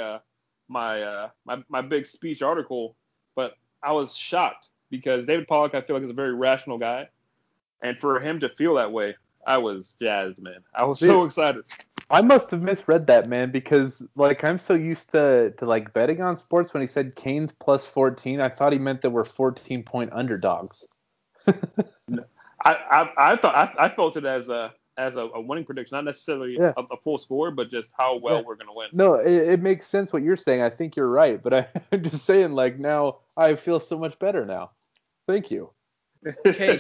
Speaker 6: my big speech article, but I was shocked because David Pollock, I feel like, is a very rational guy, and for him to feel that way, I was jazzed, man. I was so excited.
Speaker 2: I must have misread that, man, because I'm so used to betting on sports. When he said Canes plus 14, I thought he meant that we're 14-point underdogs.
Speaker 6: I thought I felt it as as a winning prediction, not necessarily
Speaker 2: Yeah.
Speaker 6: a full score, but just how well we're going to win.
Speaker 2: No, it makes sense what you're saying. I think you're right, but I'm just saying, like, now I feel so much better now. Thank you.
Speaker 4: Okay,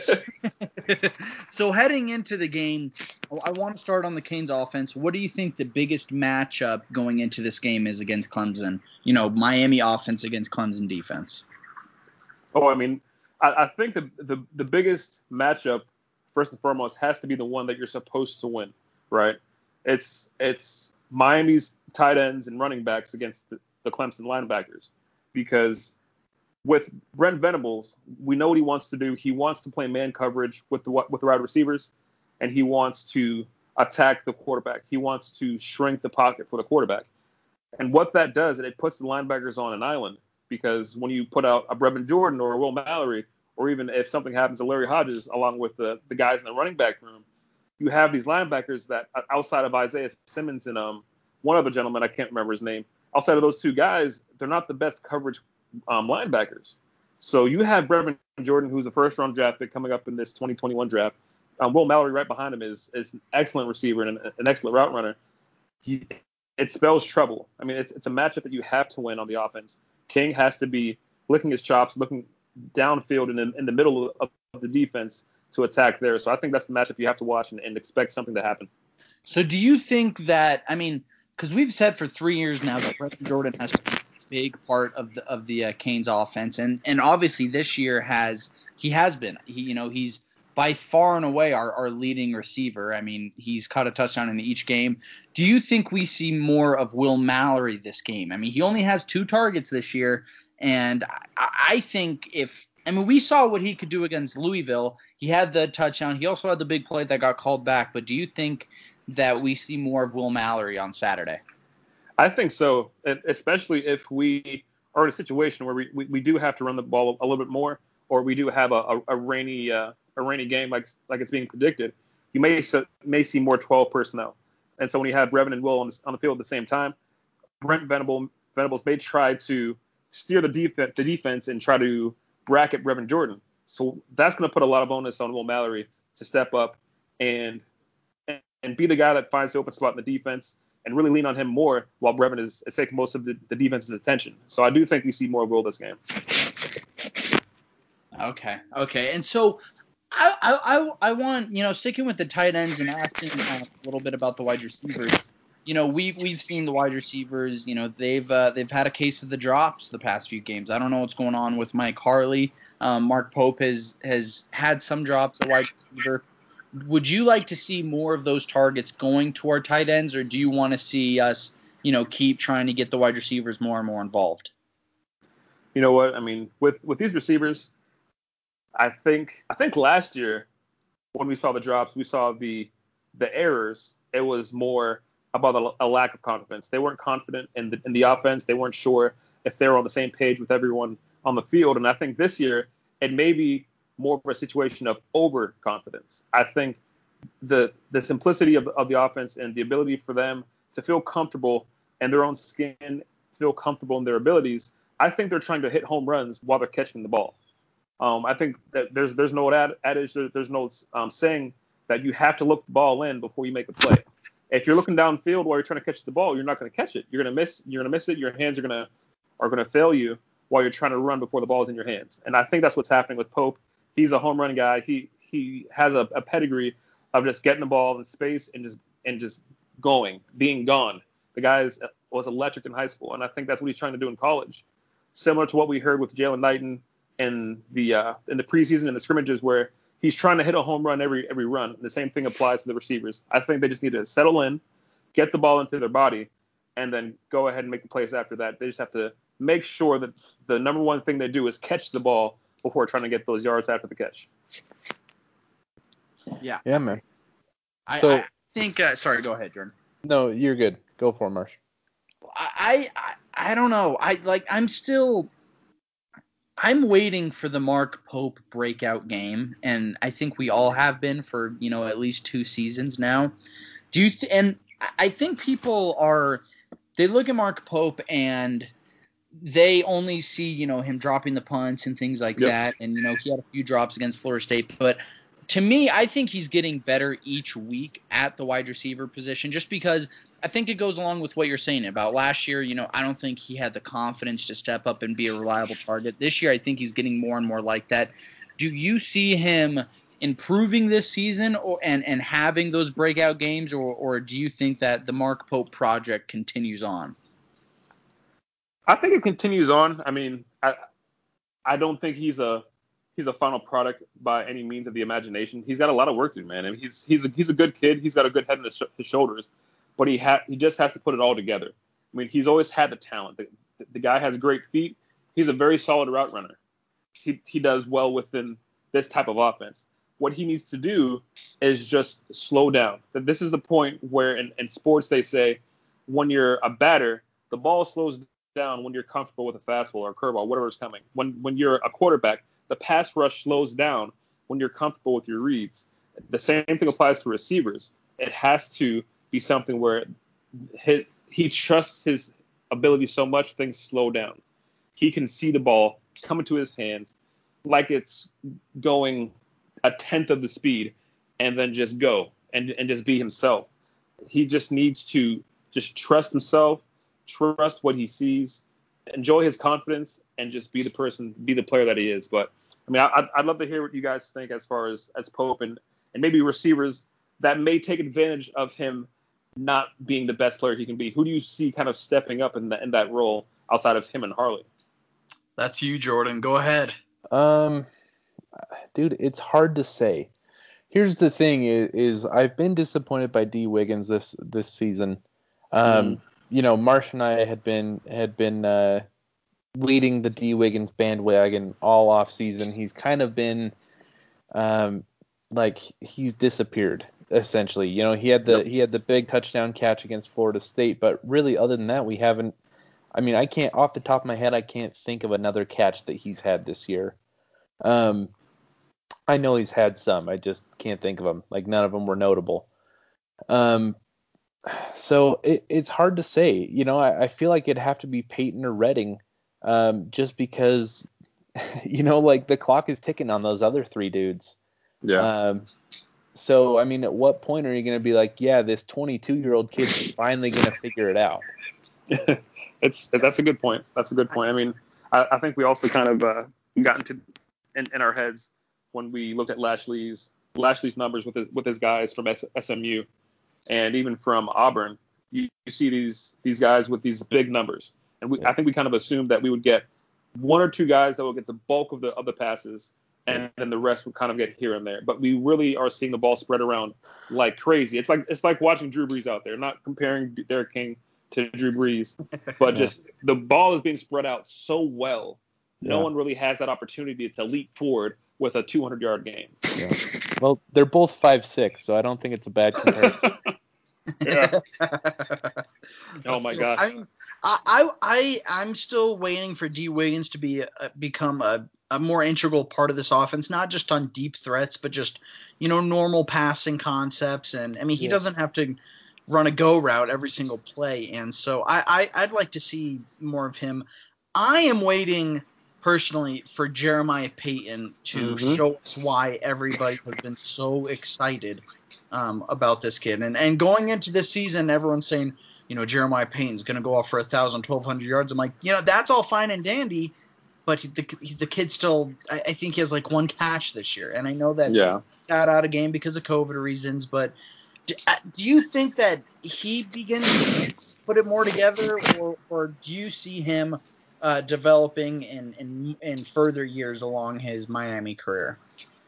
Speaker 4: so heading into the game, I want to start on the Canes offense. What do you think the biggest matchup going into this game is against Clemson? Miami offense against Clemson defense.
Speaker 6: Oh, I mean, I think the biggest matchup, first and foremost, has to be the one that you're supposed to win, right? It's Miami's tight ends and running backs against the Clemson linebackers, because with Brent Venables, we know what he wants to do. He wants to play man coverage with the wide receivers, and he wants to attack the quarterback. He wants to shrink the pocket for the quarterback. And what that does, it puts the linebackers on an island, because when you put out a Brevin Jordan or a Will Mallory, or even if something happens to Larry Hodges along with the guys in the running back room, you have these linebackers that, outside of Isaiah Simmons and one other gentleman, I can't remember his name, outside of those two guys, they're not the best coverage linebackers. So you have Brevin Jordan, who's a first-round draft pick coming up in this 2021 draft. Will Mallory right behind him is an excellent receiver and an excellent route runner. It spells trouble. I mean, it's a matchup that you have to win on the offense. King has to be licking his chops, looking downfield in the middle of the defense to attack there. So I think that's the matchup you have to watch and expect something to happen.
Speaker 4: So do you think that, because we've said for 3 years now that Brevin Jordan has to be a big part of the Canes offense, and obviously this year he has been. He's by far and away our leading receiver. I mean, he's caught a touchdown in each game. Do you think we see more of Will Mallory this game? I mean, he only has 2 targets this year, and I think we saw what he could do against Louisville. He had the touchdown. He also had the big play that got called back. But do you think that we see more of Will Mallory on Saturday?
Speaker 6: I think so, especially if we are in a situation where we do have to run the ball a little bit more, or we do have a rainy game like it's being predicted. You may see more 12 personnel. And so when you have Brevin and Will on the field at the same time, Brent Venables may try to steer the defense and try to bracket Brevin Jordan. So that's going to put a lot of onus on Will Mallory to step up and be the guy that finds the open spot in the defense and really lean on him more while Brevin is taking most of the defense's attention. So I do think we see more Will this game.
Speaker 4: Okay. And so I want, sticking with the tight ends and asking a little bit about the wide receivers. We've seen the wide receivers, they've had a case of the drops the past few games. I don't know what's going on with Mike Harley. Mark Pope has had some drops at wide receiver. Would you like to see more of those targets going to our tight ends, or do you want to see us, keep trying to get the wide receivers more and more involved?
Speaker 6: You know what? I mean, with these receivers, I think last year when we saw the drops, we saw the errors. It was more about a lack of confidence. They weren't confident in the offense. They weren't sure if they were on the same page with everyone on the field. And I think this year it may be more of a situation of overconfidence. I think the simplicity of the offense and the ability for them to feel comfortable in their own skin, feel comfortable in their abilities, I think they're trying to hit home runs while they're catching the ball. I think that there's no adage, there's no saying that you have to look the ball in before you make a play. If you're looking downfield while you're trying to catch the ball, you're not going to catch it. You're going to miss. You're going to miss it. Your hands are going to fail you while you're trying to run before the ball's in your hands. And I think that's what's happening with Pope. He's a home run guy. He has a pedigree of just getting the ball in space and just being gone. The guy was electric in high school, and I think that's what he's trying to do in college. Similar to what we heard with Jalen Knighton in the preseason and the scrimmages, where he's trying to hit a home run every run. The same thing applies to the receivers. I think they just need to settle in, get the ball into their body, and then go ahead and make the plays after that. They just have to make sure that the number one thing they do is catch the ball before trying to get those yards after the catch.
Speaker 4: Yeah,
Speaker 2: man.
Speaker 4: I think. Sorry, go ahead, Jordan.
Speaker 2: No, you're good. Go for it, Marsh.
Speaker 4: I don't know. I'm waiting for the Mark Pope breakout game, and I think we all have been for at least 2 seasons now. And I think people they look at Mark Pope and they only see him dropping the punts and things like that, and he had a few drops against Florida State, but to me, I think he's getting better each week at the wide receiver position, just because I think it goes along with what you're saying about last year. I don't think he had the confidence to step up and be a reliable target. This year, I think he's getting more and more like that. Do you see him improving this season and having those breakout games, or do you think that the Mark Pope project continues on?
Speaker 6: I think it continues on. I mean, I don't think he's a final product by any means of the imagination. He's got a lot of work to do, man. I mean, he's a good kid. He's got a good head on his shoulders, but he just has to put it all together. I mean, he's always had the talent. The guy has great feet. He's a very solid route runner. He does well within this type of offense. What he needs to do is just slow down. This is the point where in sports they say when you're a batter, the ball slows down when you're comfortable with a fastball or a curveball, whatever's coming. When you're a quarterback, the pass rush slows down when you're comfortable with your reads. The same thing applies to receivers. It has to be something where he trusts his ability so much things slow down. He can see the ball come into his hands like it's going a tenth of the speed and then just go and just be himself. He just needs to just trust himself, trust what he sees, enjoy his confidence, and just be the player that he is. But I mean, I'd love to hear what you guys think as far as Pope and maybe receivers that may take advantage of him not being the best player he can be. Who do you see kind of stepping up in that role outside of him and Harley?
Speaker 4: That's you, Jordan. Go ahead.
Speaker 2: Dude, it's hard to say. Here's the thing: is I've been disappointed by D. Wiggins this season. Marsh and I had been leading the D. Wiggins bandwagon all off season. He's kind of been like he's disappeared essentially. He had the big touchdown catch against Florida State, but really other than that, we haven't. I mean, I can't off the top of my head, I can't think of another catch that he's had this year. I know he's had some. I just can't think of them. Like none of them were notable. So it's hard to say. I feel like it'd have to be Peyton or Redding, just because, like the clock is ticking on those other three dudes.
Speaker 6: Yeah.
Speaker 2: So, I mean, at what point are you going to be like, yeah, this 22-year-old kid's finally going to figure it out?
Speaker 6: That's a good point. That's a good point. I mean, I think we also kind of got into in our heads when we looked at Lashley's numbers with his guys from SMU and even from Auburn. You see these guys with these big numbers, and I think we kind of assumed that we would get one or two guys that will get the bulk of the passes, and then the rest would kind of get here and there. But we really are seeing the ball spread around like crazy. It's like watching Drew Brees out there. Not comparing Derrick King to Drew Brees, but just the ball is being spread out so well. No one really has that opportunity to leap forward with a 200-yard game.
Speaker 2: Yeah. Well, they're both 5'6", so I don't think it's a bad comparison.
Speaker 6: Yeah. Oh my gosh.
Speaker 4: I mean, I'm still waiting for D. Wiggins to become a more integral part of this offense, not just on deep threats, but just normal passing concepts. And I mean, he doesn't have to run a go route every single play, and so I'd like to see more of him. I am waiting personally for Jeremiah Payton to show us why everybody has been so excited about this kid. And going into this season, everyone's saying, Jeremiah Payton's going to go off for 1,000, 1,200 yards. I'm like, that's all fine and dandy, but the kid still, I think he has like one catch this year. And I know that he's out of game because of COVID reasons, but do you think that he begins to put it more together, or do you see him developing in further years along his Miami career?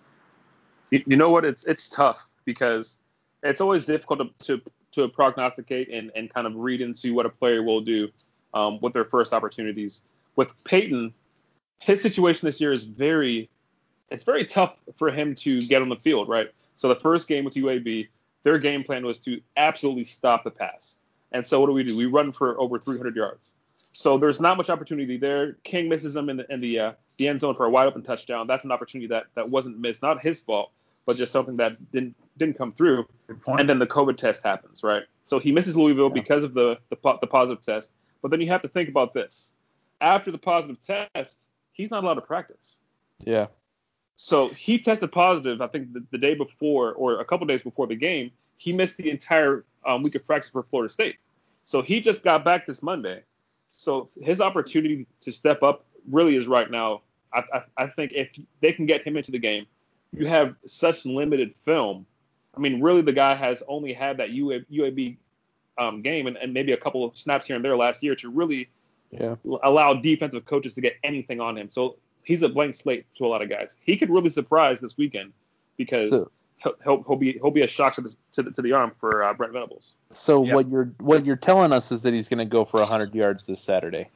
Speaker 6: You know what? It's tough because it's always difficult to prognosticate and kind of read into what a player will do with their first opportunities. With Peyton, his situation this year is very tough for him to get on the field, right? So the first game with UAB, their game plan was to absolutely stop the pass. And so what do? We run for over 300 yards. So there's not much opportunity there. King misses him in the end zone for a wide open touchdown. That's an opportunity that wasn't missed, not his fault, but just something that didn't come through. And then the COVID test happens, right? So he misses Louisville because of the positive test. But then you have to think about this. After the positive test, he's not allowed to practice.
Speaker 2: Yeah.
Speaker 6: So he tested positive, I think, the day before or a couple days before the game. He missed the entire week of practice for Florida State. So he just got back this Monday. So his opportunity to step up really is right now. I think if they can get him into the game, you have such limited film. I mean, really, the guy has only had that UAB game and maybe a couple of snaps here and there last year to really allow defensive coaches to get anything on him. So he's a blank slate to a lot of guys. He could really surprise this weekend because he'll be a shock to the arm for Brent Venables.
Speaker 2: So what you're telling us is that he's going to go for 100 yards this Saturday.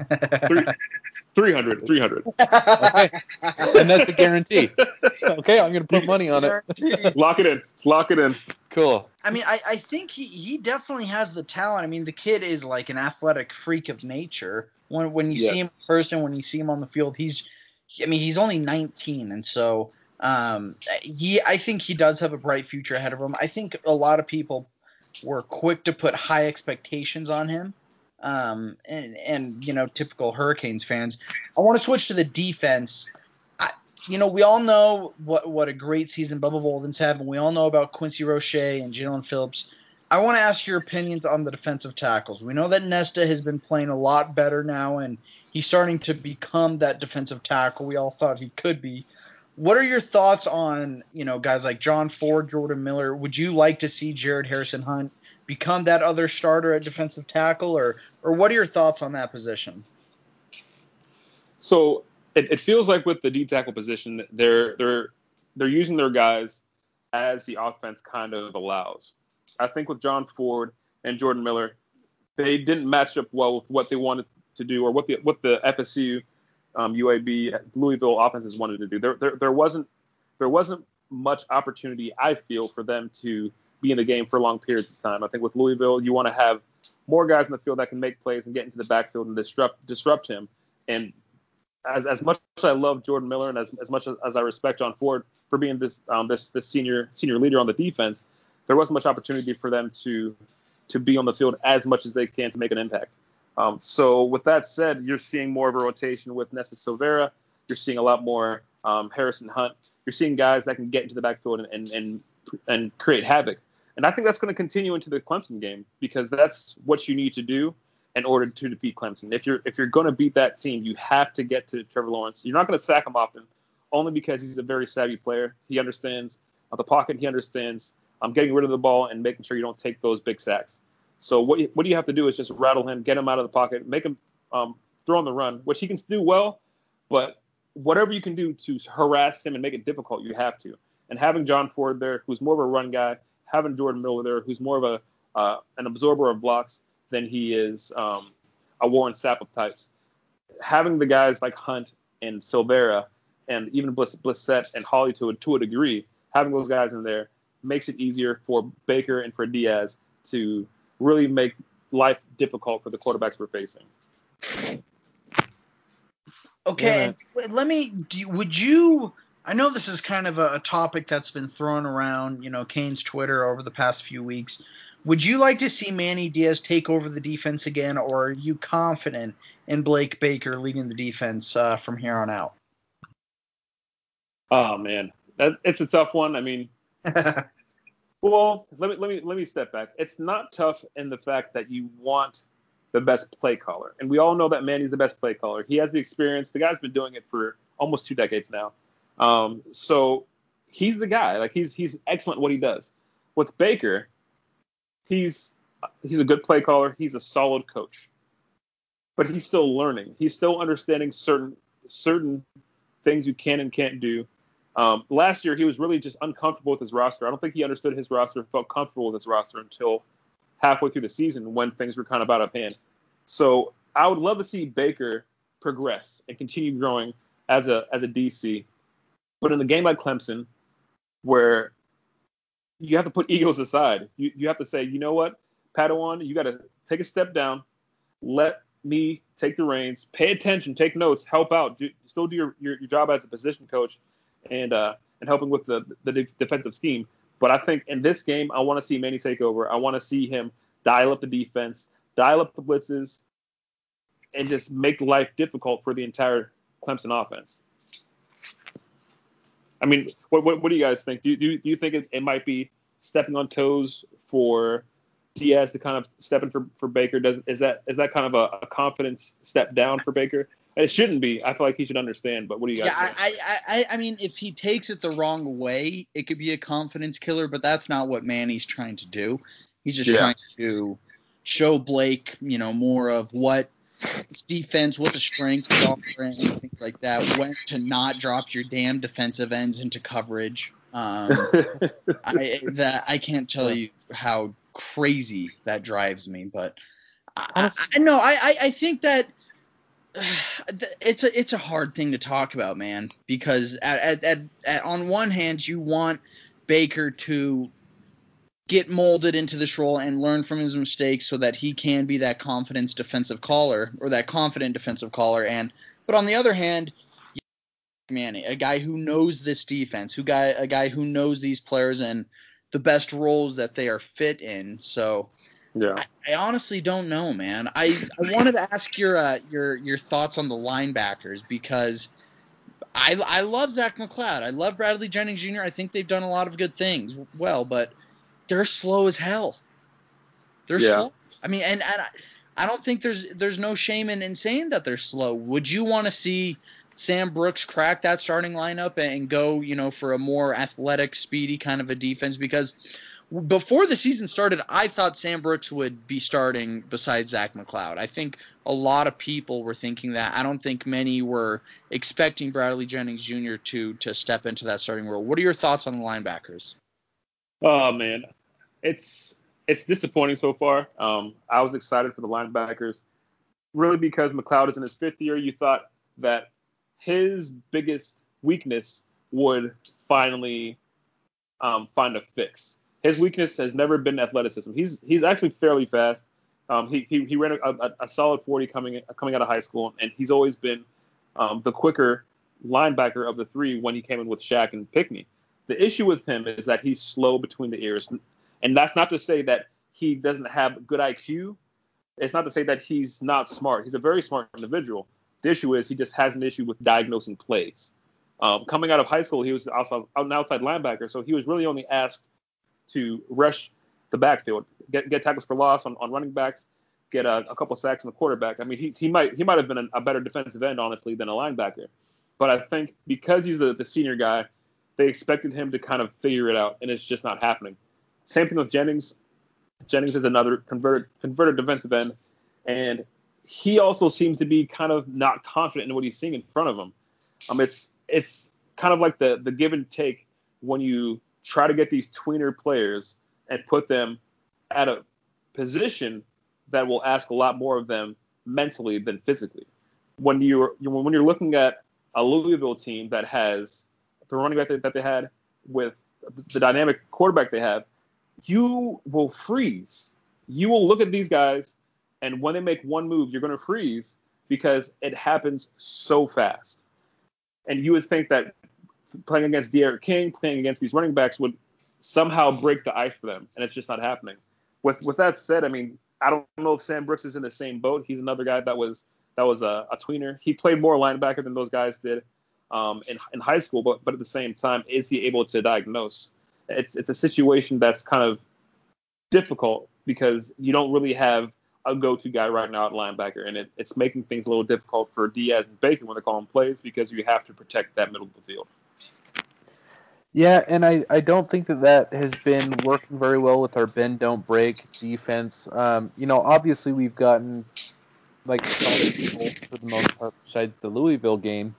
Speaker 6: 300.
Speaker 2: Okay. And that's a guarantee. Okay, I'm going to put money on it.
Speaker 6: Lock it in.
Speaker 2: Cool.
Speaker 4: I mean, I think he definitely has the talent. I mean, the kid is like an athletic freak of nature. When you see him in person, when you see him on the field, he's only 19, and so I think he does have a bright future ahead of him. I think a lot of people were quick to put high expectations on him. And typical Hurricanes fans. I want to switch to the defense. We all know what a great season Bubba Bolden's had, and we all know about Quincy Roche and Jalen Phillips. I want to ask your opinions on the defensive tackles. We know that Nesta has been playing a lot better now, and he's starting to become that defensive tackle we all thought he could be. What are your thoughts on, guys like John Ford, Jordan Miller? Would you like to see Jared Harrison-Hunt become that other starter at defensive tackle, or what are your thoughts on that position?
Speaker 6: So it feels like with the D tackle position, they're using their guys as the offense kind of allows. I think with John Ford and Jordan Miller, they didn't match up well with what they wanted to do or what the FSU UAB Louisville offenses wanted to do. There wasn't much opportunity, I feel, for them to be in the game for long periods of time. I think with Louisville, you want to have more guys in the field that can make plays and get into the backfield and disrupt him. And as much as I love Jordan Miller and as much as I respect John Ford for being this senior leader on the defense, there wasn't much opportunity for them to be on the field as much as they can to make an impact. So with that said, you're seeing more of a rotation with Nesta Silvera. You're seeing a lot more Harrison-Hunt. You're seeing guys that can get into the backfield and create havoc. And I think that's going to continue into the Clemson game because that's what you need to do in order to defeat Clemson. If you're going to beat that team, you have to get to Trevor Lawrence. You're not going to sack him often, only because he's a very savvy player. He understands the pocket. He understands getting rid of the ball and making sure you don't take those big sacks. So what you have to do is just rattle him, get him out of the pocket, make him throw on the run, which he can do well. But whatever you can do to harass him and make it difficult, you have to. And having John Ford there, who's more of a run guy, having Jordan Miller there, who's more of an absorber of blocks than he is a Warren Sapp of types. Having the guys like Hunt and Silvera and even Blissett and Hawley to a degree, having those guys in there makes it easier for Baker and for Diaz to really make life difficult for the quarterbacks we're facing.
Speaker 4: Okay, I know this is kind of a topic that's been thrown around, Canes Twitter over the past few weeks. Would you like to see Manny Diaz take over the defense again, or are you confident in Blake Baker leading the defense from here on out?
Speaker 6: Oh man, it's a tough one. I mean, well, let me step back. It's not tough in the fact that you want the best play caller, and we all know that Manny's the best play caller. He has the experience. The guy's been doing it for almost 2 decades now. So he's the guy. Like he's excellent at what he does. With Baker, he's a good play caller. He's a solid coach, but he's still learning. He's still understanding certain things you can and can't do. Last year, he was really just uncomfortable with his roster. I don't think he understood his roster, felt comfortable with his roster until halfway through the season when things were kind of out of hand. So I would love to see Baker progress and continue growing as a DC. But in a game like Clemson, where you have to put egos aside, you have to say, you know what, Padawan, you got to take a step down, let me take the reins, pay attention, take notes, help out, still do your job as a position coach, and helping with the defensive scheme. But I think in this game, I want to see Manny take over. I want to see him dial up the defense, dial up the blitzes, and just make life difficult for the entire Clemson offense. I mean, what do you guys think? Do you think it might be stepping on toes for Diaz to kind of step in for Baker? Is that kind of a confidence step down for Baker? And it shouldn't be. I feel like he should understand. But what do you guys think?
Speaker 4: I mean, if he takes it the wrong way, it could be a confidence killer. But that's not what Manny's trying to do. He's just trying to show Blake, more of what his defense, what the strengths are, and things like that. When to not drop your damn defensive ends into coverage. I can't tell you how crazy that drives me, but I think that it's a hard thing to talk about, man, because at on one hand you want Baker to get molded into this role and learn from his mistakes so that he can be that confident defensive caller, but on the other hand, Manny, a guy who knows this defense, a guy who knows these players and the best roles that they are fit in. So yeah, I honestly don't know, man. I wanted to ask your thoughts on the linebackers, because I love Zach McCloud. I love Bradley Jennings Jr. I think they've done a lot of good things well, but they're slow as hell. They're slow. I mean, and I don't think there's no shame in saying that they're slow. Would you want to see Sam Brooks crack that starting lineup and go, for a more athletic, speedy kind of a defense? Because before the season started, I thought Sam Brooks would be starting beside Zach McCloud. I think a lot of people were thinking that. I don't think many were expecting Bradley Jennings Jr. to step into that starting role. What are your thoughts on the linebackers?
Speaker 6: Oh, man. It's disappointing so far. I was excited for the linebackers, really, because McCloud is in his fifth year. You thought that his biggest weakness would finally find a fix. His weakness has never been athleticism. He's actually fairly fast. He ran a solid 40 coming out of high school, and he's always been the quicker linebacker of the three when he came in with Shaq and Pickney. The issue with him is that he's slow between the ears, and that's not to say that he doesn't have good IQ. It's not to say that he's not smart. He's a very smart individual. The issue is he just has an issue with diagnosing plays. Coming out of high school, he was also an outside linebacker, so he was really only asked to rush the backfield, get tackles for loss on running backs, get a couple sacks on the quarterback. I mean, he might have been a better defensive end, honestly, than a linebacker. But I think because he's the senior guy, they expected him to kind of figure it out, and it's just not happening. Same thing with Jennings. Jennings is another converted defensive end, and he also seems to be kind of not confident in what he's seeing in front of him. It's kind of like the give and take when you try to get these tweener players and put them at a position that will ask a lot more of them mentally than physically. When you're looking at a Louisville team that has the running back that they had with the dynamic quarterback they have, you will freeze. You will look at these guys, and when they make one move, you're going to freeze because it happens so fast. And you would think that playing against De'Aaron King, playing against these running backs would somehow break the ice for them, and it's just not happening. With that said, I mean, I don't know if Sam Brooks is in the same boat. He's another guy that was a tweener. He played more linebacker than those guys did in high school, but at the same time, is he able to diagnose? It's a situation that's kind of difficult because you don't really have a go-to guy right now at linebacker, and it's making things a little difficult for Diaz and Baker when they're calling plays because you have to protect that middle of the field.
Speaker 2: Yeah, and I don't think that has been working very well with our bend don't break defense. Obviously we've gotten like solid results for the most part besides the Louisville game.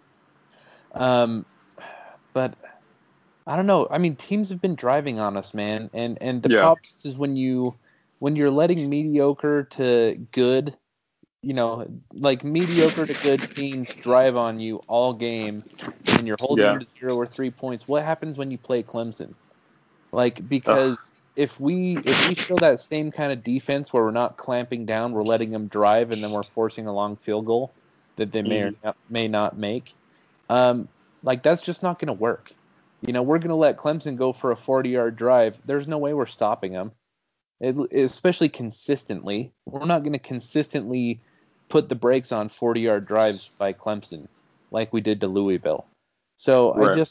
Speaker 2: But I don't know. I mean, teams have been driving on us, man, and the problem is when you're letting mediocre to good, like mediocre to good teams drive on you all game, and you're holding them to 0 or 3 points. What happens when you play Clemson? Like, because if we show that same kind of defense where we're not clamping down, we're letting them drive, and then we're forcing a long field goal that they may not make, like that's just not going to work. We're going to let Clemson go for a 40-yard drive. There's no way we're stopping them, especially consistently. We're not going to consistently put the brakes on 40-yard drives by Clemson like we did to Louisville. So right.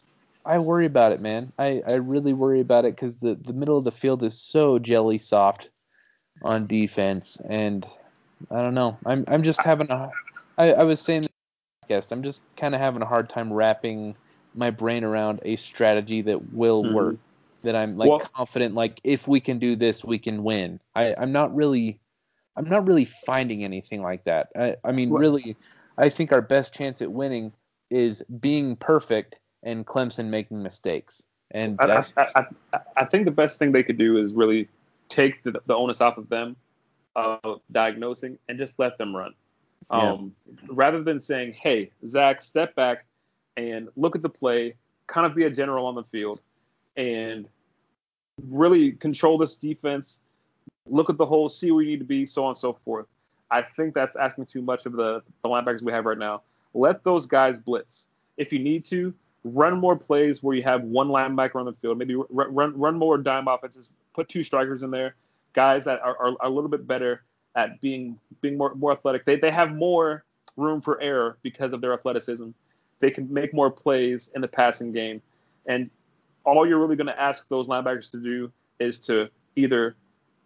Speaker 2: I worry about it, man. I really worry about it because the middle of the field is so jelly soft on defense, and I don't know. I'm just having I was saying this guest, I'm just kind of having a hard time wrapping my brain around a strategy that will work. That I'm confident, like if we can do this, we can win. I'm not really finding anything like that. I mean, really, I think our best chance at winning is being perfect and Clemson making mistakes. And
Speaker 6: I think the best thing they could do is really take the onus off of them of diagnosing and just let them run. Rather than saying, hey, Zach, step back and look at the play, kind of be a general on the field, and really control this defense, look at the hole, see where you need to be, so on and so forth. I think that's asking too much of the linebackers we have right now. Let those guys blitz. If you need to, run more plays where you have one linebacker on the field. Maybe run more dime offenses. Put two strikers in there, guys that are a little bit better at being more athletic. They have more room for error because of their athleticism. They can make more plays in the passing game. And all you're really going to ask those linebackers to do is to either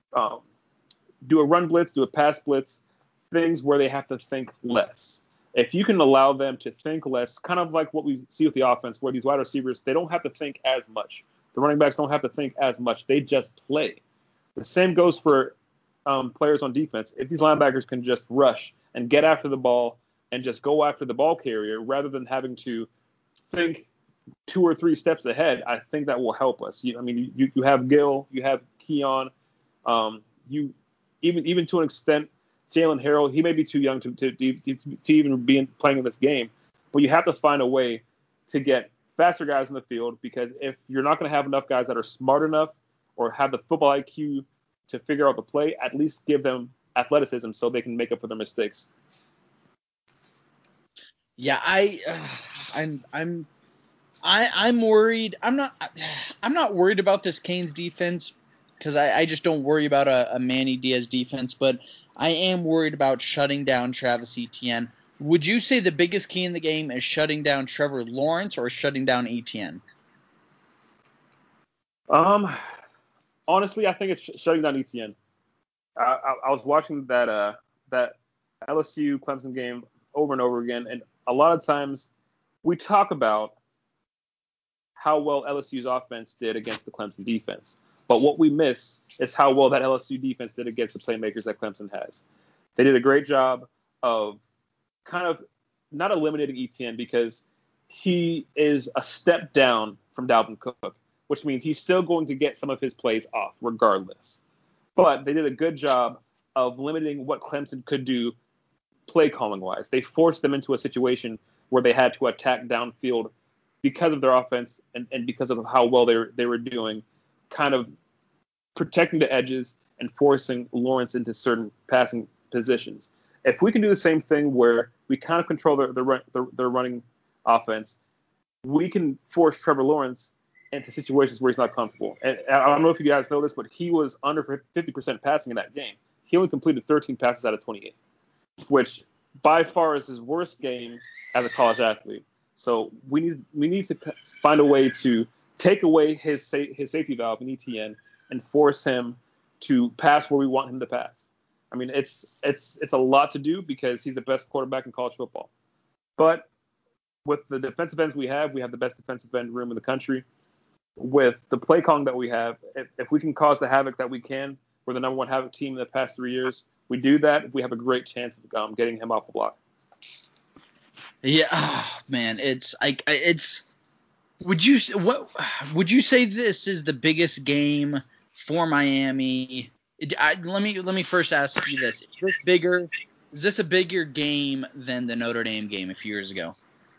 Speaker 6: do a run blitz, do a pass blitz, things where they have to think less. If you can allow them to think less, kind of like what we see with the offense, where these wide receivers, they don't have to think as much. The running backs don't have to think as much. They just play. The same goes for players on defense. If these linebackers can just rush and get after the ball and just go after the ball carrier rather than having to think 2 or 3 steps ahead, I think that will help us. You have Gil, you have Keon, you even to an extent, Jalen Harrell, he may be too young to even be playing in this game, but you have to find a way to get faster guys in the field, because if you're not going to have enough guys that are smart enough or have the football IQ to figure out the play, at least give them athleticism so they can make up for their mistakes.
Speaker 4: Yeah, I'm worried. I'm not worried about this Canes defense, because I just don't worry about a Manny Diaz defense, but I am worried about shutting down Travis Etienne. Would you say the biggest key in the game is shutting down Trevor Lawrence or shutting down Etienne?
Speaker 6: Honestly, I think it's shutting down Etienne. I was watching that LSU Clemson game over and over again, and a lot of times we talk about how well LSU's offense did against the Clemson defense. But what we miss is how well that LSU defense did against the playmakers that Clemson has. They did a great job of kind of not eliminating Etienne, because he is a step down from Dalvin Cook, which means he's still going to get some of his plays off regardless. But they did a good job of limiting what Clemson could do play calling wise. They forced them into a situation where they had to attack downfield because of their offense and because of how well they were doing, kind of protecting the edges and forcing Lawrence into certain passing positions. If we can do the same thing where we kind of control their running offense, we can force Trevor Lawrence into situations where he's not comfortable. And I don't know if you guys know this, but he was under 50% passing in that game. He only completed 13 passes out of 28, which by far is his worst game as a college athlete. So we need to find a way to take away his safety valve in ETN and force him to pass where we want him to pass. I mean, it's a lot to do because he's the best quarterback in college football. But with the defensive ends we have the best defensive end room in the country. With the play calling that we have, if we can cause the havoc that we can, we're the number one havoc team in the past 3 years. We do that, we have a great chance of getting him off the block.
Speaker 4: Yeah, man, would you say this is the biggest game for Miami? Let me first ask you this: is this a bigger game than the Notre Dame game a few years ago?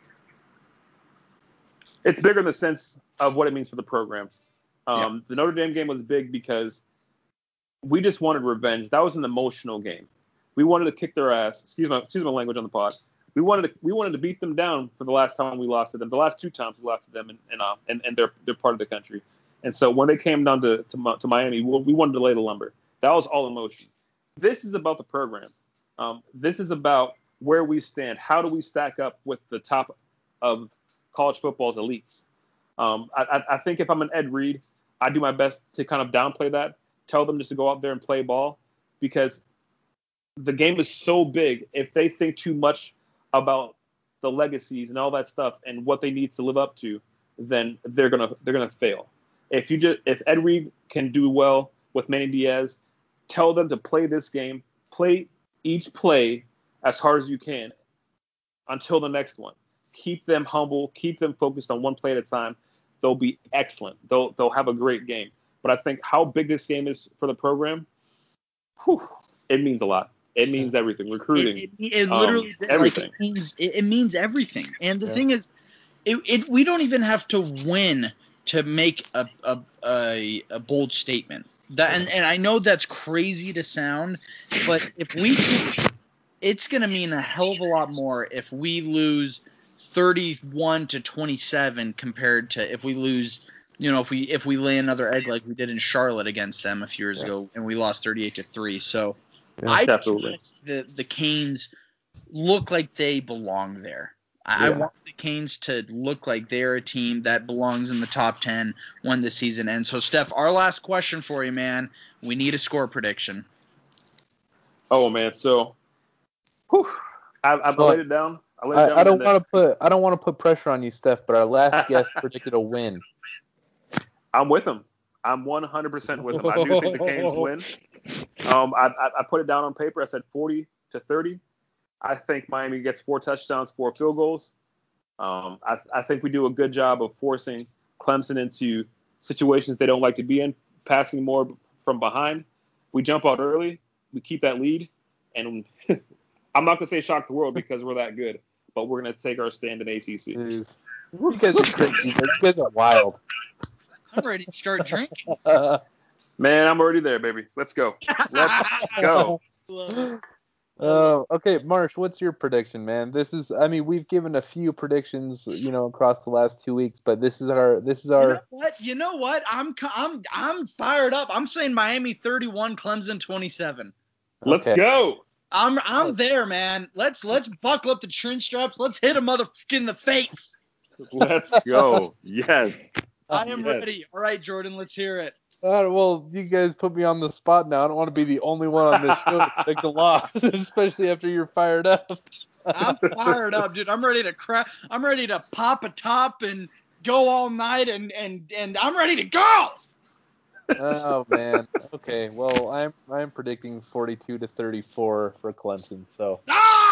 Speaker 6: It's bigger in the sense of what it means for the program. The Notre Dame game was big because we just wanted revenge. That was an emotional game. We wanted to kick their ass. Excuse my language on the pod. We wanted to beat them down for the last time we lost to them. The last 2 times we lost to them, and they're part of the country. And so when they came down to Miami, we wanted to lay the lumber. That was all emotion. This is about the program. This is about where we stand. How do we stack up with the top of college football's elites? I think if I'm an Ed Reed, I do my best to kind of downplay that, tell them just to go out there and play ball, because the game is so big. If they think too much about the legacies and all that stuff and what they need to live up to, then they're gonna fail. If Ed Reed can do well with Manny Diaz, tell them to play this game, play each play as hard as you can until the next one. Keep them humble, keep them focused on one play at a time. They'll be excellent. They'll have a great game. But I think how big this game is for the program, it means a lot. It means everything. Recruiting,
Speaker 4: it literally
Speaker 6: everything.
Speaker 4: It means everything. And the thing is, we don't even have to win to make a bold statement. And I know that's crazy to sound, but it's going to mean a hell of a lot more if we lose 31-27 compared to if we lose, if we lay another egg like we did in Charlotte against them a few years ago and we lost 38-3. So I just want the Canes look like they belong there. I want the Canes to look like they're a team that belongs in the top 10 when the season ends. So, Steph, our last question for you, man. We need a score prediction.
Speaker 6: Oh, man. So, I laid it down.
Speaker 2: I don't want to put pressure on you, Steph, but our last guest predicted a win.
Speaker 6: I'm with him. I'm 100% with him. I do think the Canes win. I put it down on paper. I said 40-30. I think Miami gets 4 touchdowns, 4 field goals. I think we do a good job of forcing Clemson into situations they don't like to be in, passing more from behind. We jump out early. We keep that lead. And I'm not going to say shock the world because we're that good, but we're going to take our stand in ACC.
Speaker 2: Jeez. You guys are crazy. You guys are wild.
Speaker 4: I'm ready to start drinking.
Speaker 6: Man, I'm already there, baby. Let's go. Let's go.
Speaker 2: Okay, Marsh, what's your prediction, man? We've given a few predictions, across the last 2 weeks, but this is our.
Speaker 4: You know what? I'm fired up. I'm saying Miami 31, Clemson 27.
Speaker 6: Let's go.
Speaker 4: I'm there, man. Let's buckle up the chin straps. Let's hit a motherfucker in the face.
Speaker 6: Let's go. Yes.
Speaker 4: I am ready. All right, Jordan, let's hear it.
Speaker 2: Well, you guys put me on the spot now. I don't want to be the only one on this show to predict a loss, especially after you're fired up.
Speaker 4: I'm fired up, dude. I'm ready to I'm ready to pop a top and go all night, and I'm ready to go.
Speaker 2: Oh man. Okay. Well, I'm predicting 42-34 for Clemson. So.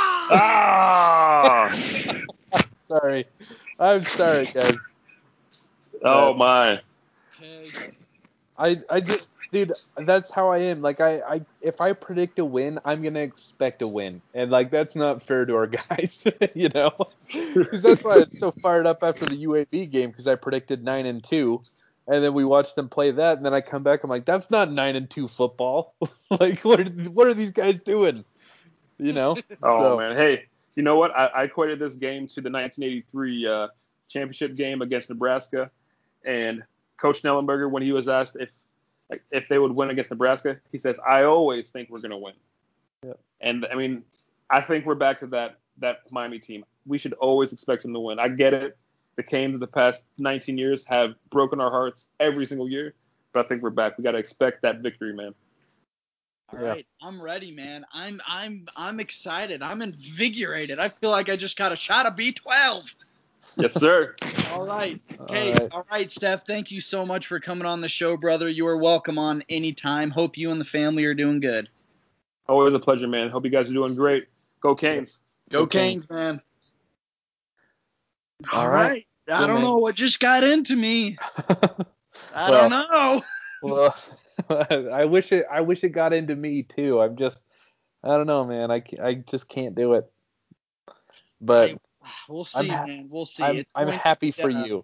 Speaker 2: Sorry. I'm sorry, guys.
Speaker 6: Oh my.
Speaker 4: Okay.
Speaker 2: I just, dude, that's how I am. Like, if I predict a win, I'm gonna expect a win, and like that's not fair to our guys, Because that's why it's so fired up after the UAB game, because I predicted 9-2, and then we watched them play that, and then I come back, I'm like, that's not 9-2 football. Like, what are these guys doing?
Speaker 6: Oh man, hey, you know what? I equated this game to the 1983 championship game against Nebraska, and Coach Snellenberger, when he was asked if they would win against Nebraska, he says, "I always think we're going to win."
Speaker 2: Yep.
Speaker 6: And I mean, I think we're back to that Miami team. We should always expect them to win. I get it. The Canes of the past 19 years have broken our hearts every single year, but I think we're back. We got to expect that victory, man.
Speaker 4: All right, I'm ready, man. I'm excited. I'm invigorated. I feel like I just got a shot of B12.
Speaker 6: Yes, sir.
Speaker 4: All right. Okay. All right, Steph. Thank you so much for coming on the show, brother. You are welcome on anytime. Hope you and the family are doing good.
Speaker 6: Always a pleasure, man. Hope you guys are doing great. Go Canes.
Speaker 4: Go Canes, man.
Speaker 2: All right.
Speaker 4: I don't know what just got into me. I don't know.
Speaker 2: Well, I wish it got into me too. I don't know, man. I just can't do it. But
Speaker 4: we'll see, man. We'll see.
Speaker 2: I'm happy for you.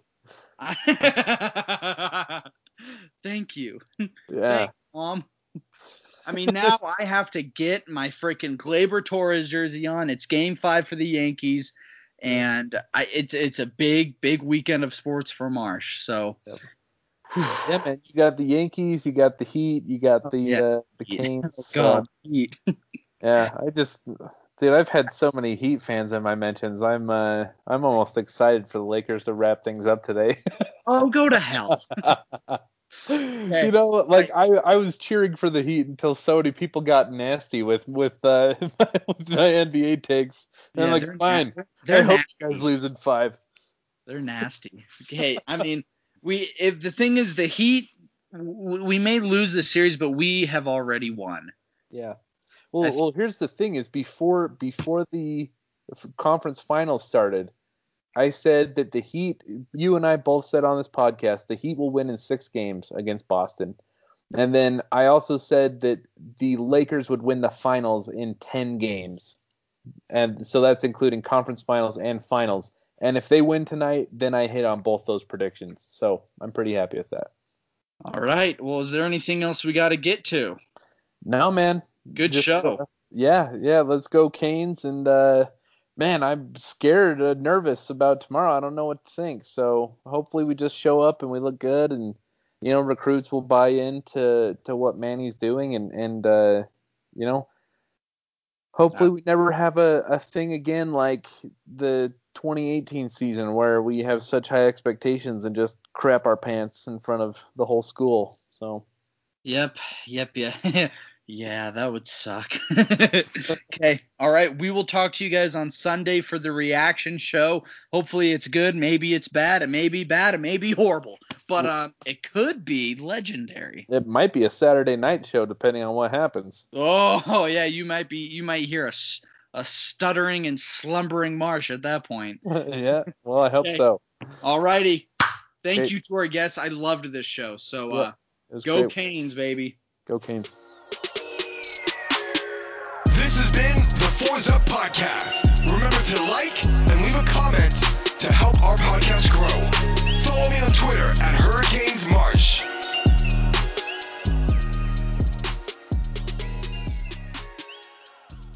Speaker 4: Thank you.
Speaker 2: Yeah.
Speaker 4: Thanks, Mom. I mean, now I have to get my freaking Gleyber Torres jersey on. It's Game 5 for the Yankees, and it's a big weekend of sports for Marsh. So.
Speaker 2: Yep. Yeah, man. You got the Yankees, you got the Heat, you got the Canes.
Speaker 4: God, Heat.
Speaker 2: Yeah, Dude, I've had so many Heat fans in my mentions. I'm almost excited for the Lakers to wrap things up today.
Speaker 4: Oh, go to hell.
Speaker 2: You know, like I was cheering for the Heat until so many people got nasty with my NBA takes. And
Speaker 4: Yeah,
Speaker 2: I'm
Speaker 4: they're
Speaker 2: like, fine.
Speaker 4: they're
Speaker 2: I hope
Speaker 4: nasty.
Speaker 2: you guys lose in 5.
Speaker 4: They're nasty. Okay, I mean, if the thing is the Heat, we may lose the series, but we have already won.
Speaker 2: Yeah. Well, here's the thing: is before the conference finals started, I said that the Heat. You and I both said on this podcast the Heat will win in 6 games against Boston, and then I also said that the Lakers would win the finals in 10 games, and so that's including conference finals and finals. And if they win tonight, then I hit on both those predictions. So I'm pretty happy with that.
Speaker 4: All right. Well, is there anything else we got to get to?
Speaker 2: No, man.
Speaker 4: Good show.
Speaker 2: Yeah. Let's go Canes. And man, I'm scared, nervous about tomorrow. I don't know what to think. So hopefully we just show up and we look good, and recruits will buy into what Manny's doing, and hopefully we never have a thing again like the 2018 season where we have such high expectations and just crap our pants in front of the whole school. So.
Speaker 4: Yep. Yeah, that would suck. Okay. All right. We will talk to you guys on Sunday for the reaction show. Hopefully it's good. Maybe it's bad. It may be bad. It may be horrible. But it could be legendary.
Speaker 2: It might be a Saturday night show depending on what happens.
Speaker 4: Oh, yeah. You might hear a stuttering and slumbering Marsh at that point.
Speaker 2: Yeah. Well, I hope so.
Speaker 4: All righty. Thank you to our guests. I loved this show. So go
Speaker 2: great.
Speaker 4: Canes, baby.
Speaker 2: Go Canes.
Speaker 3: This has been the Fours Up Podcast. Remember to like,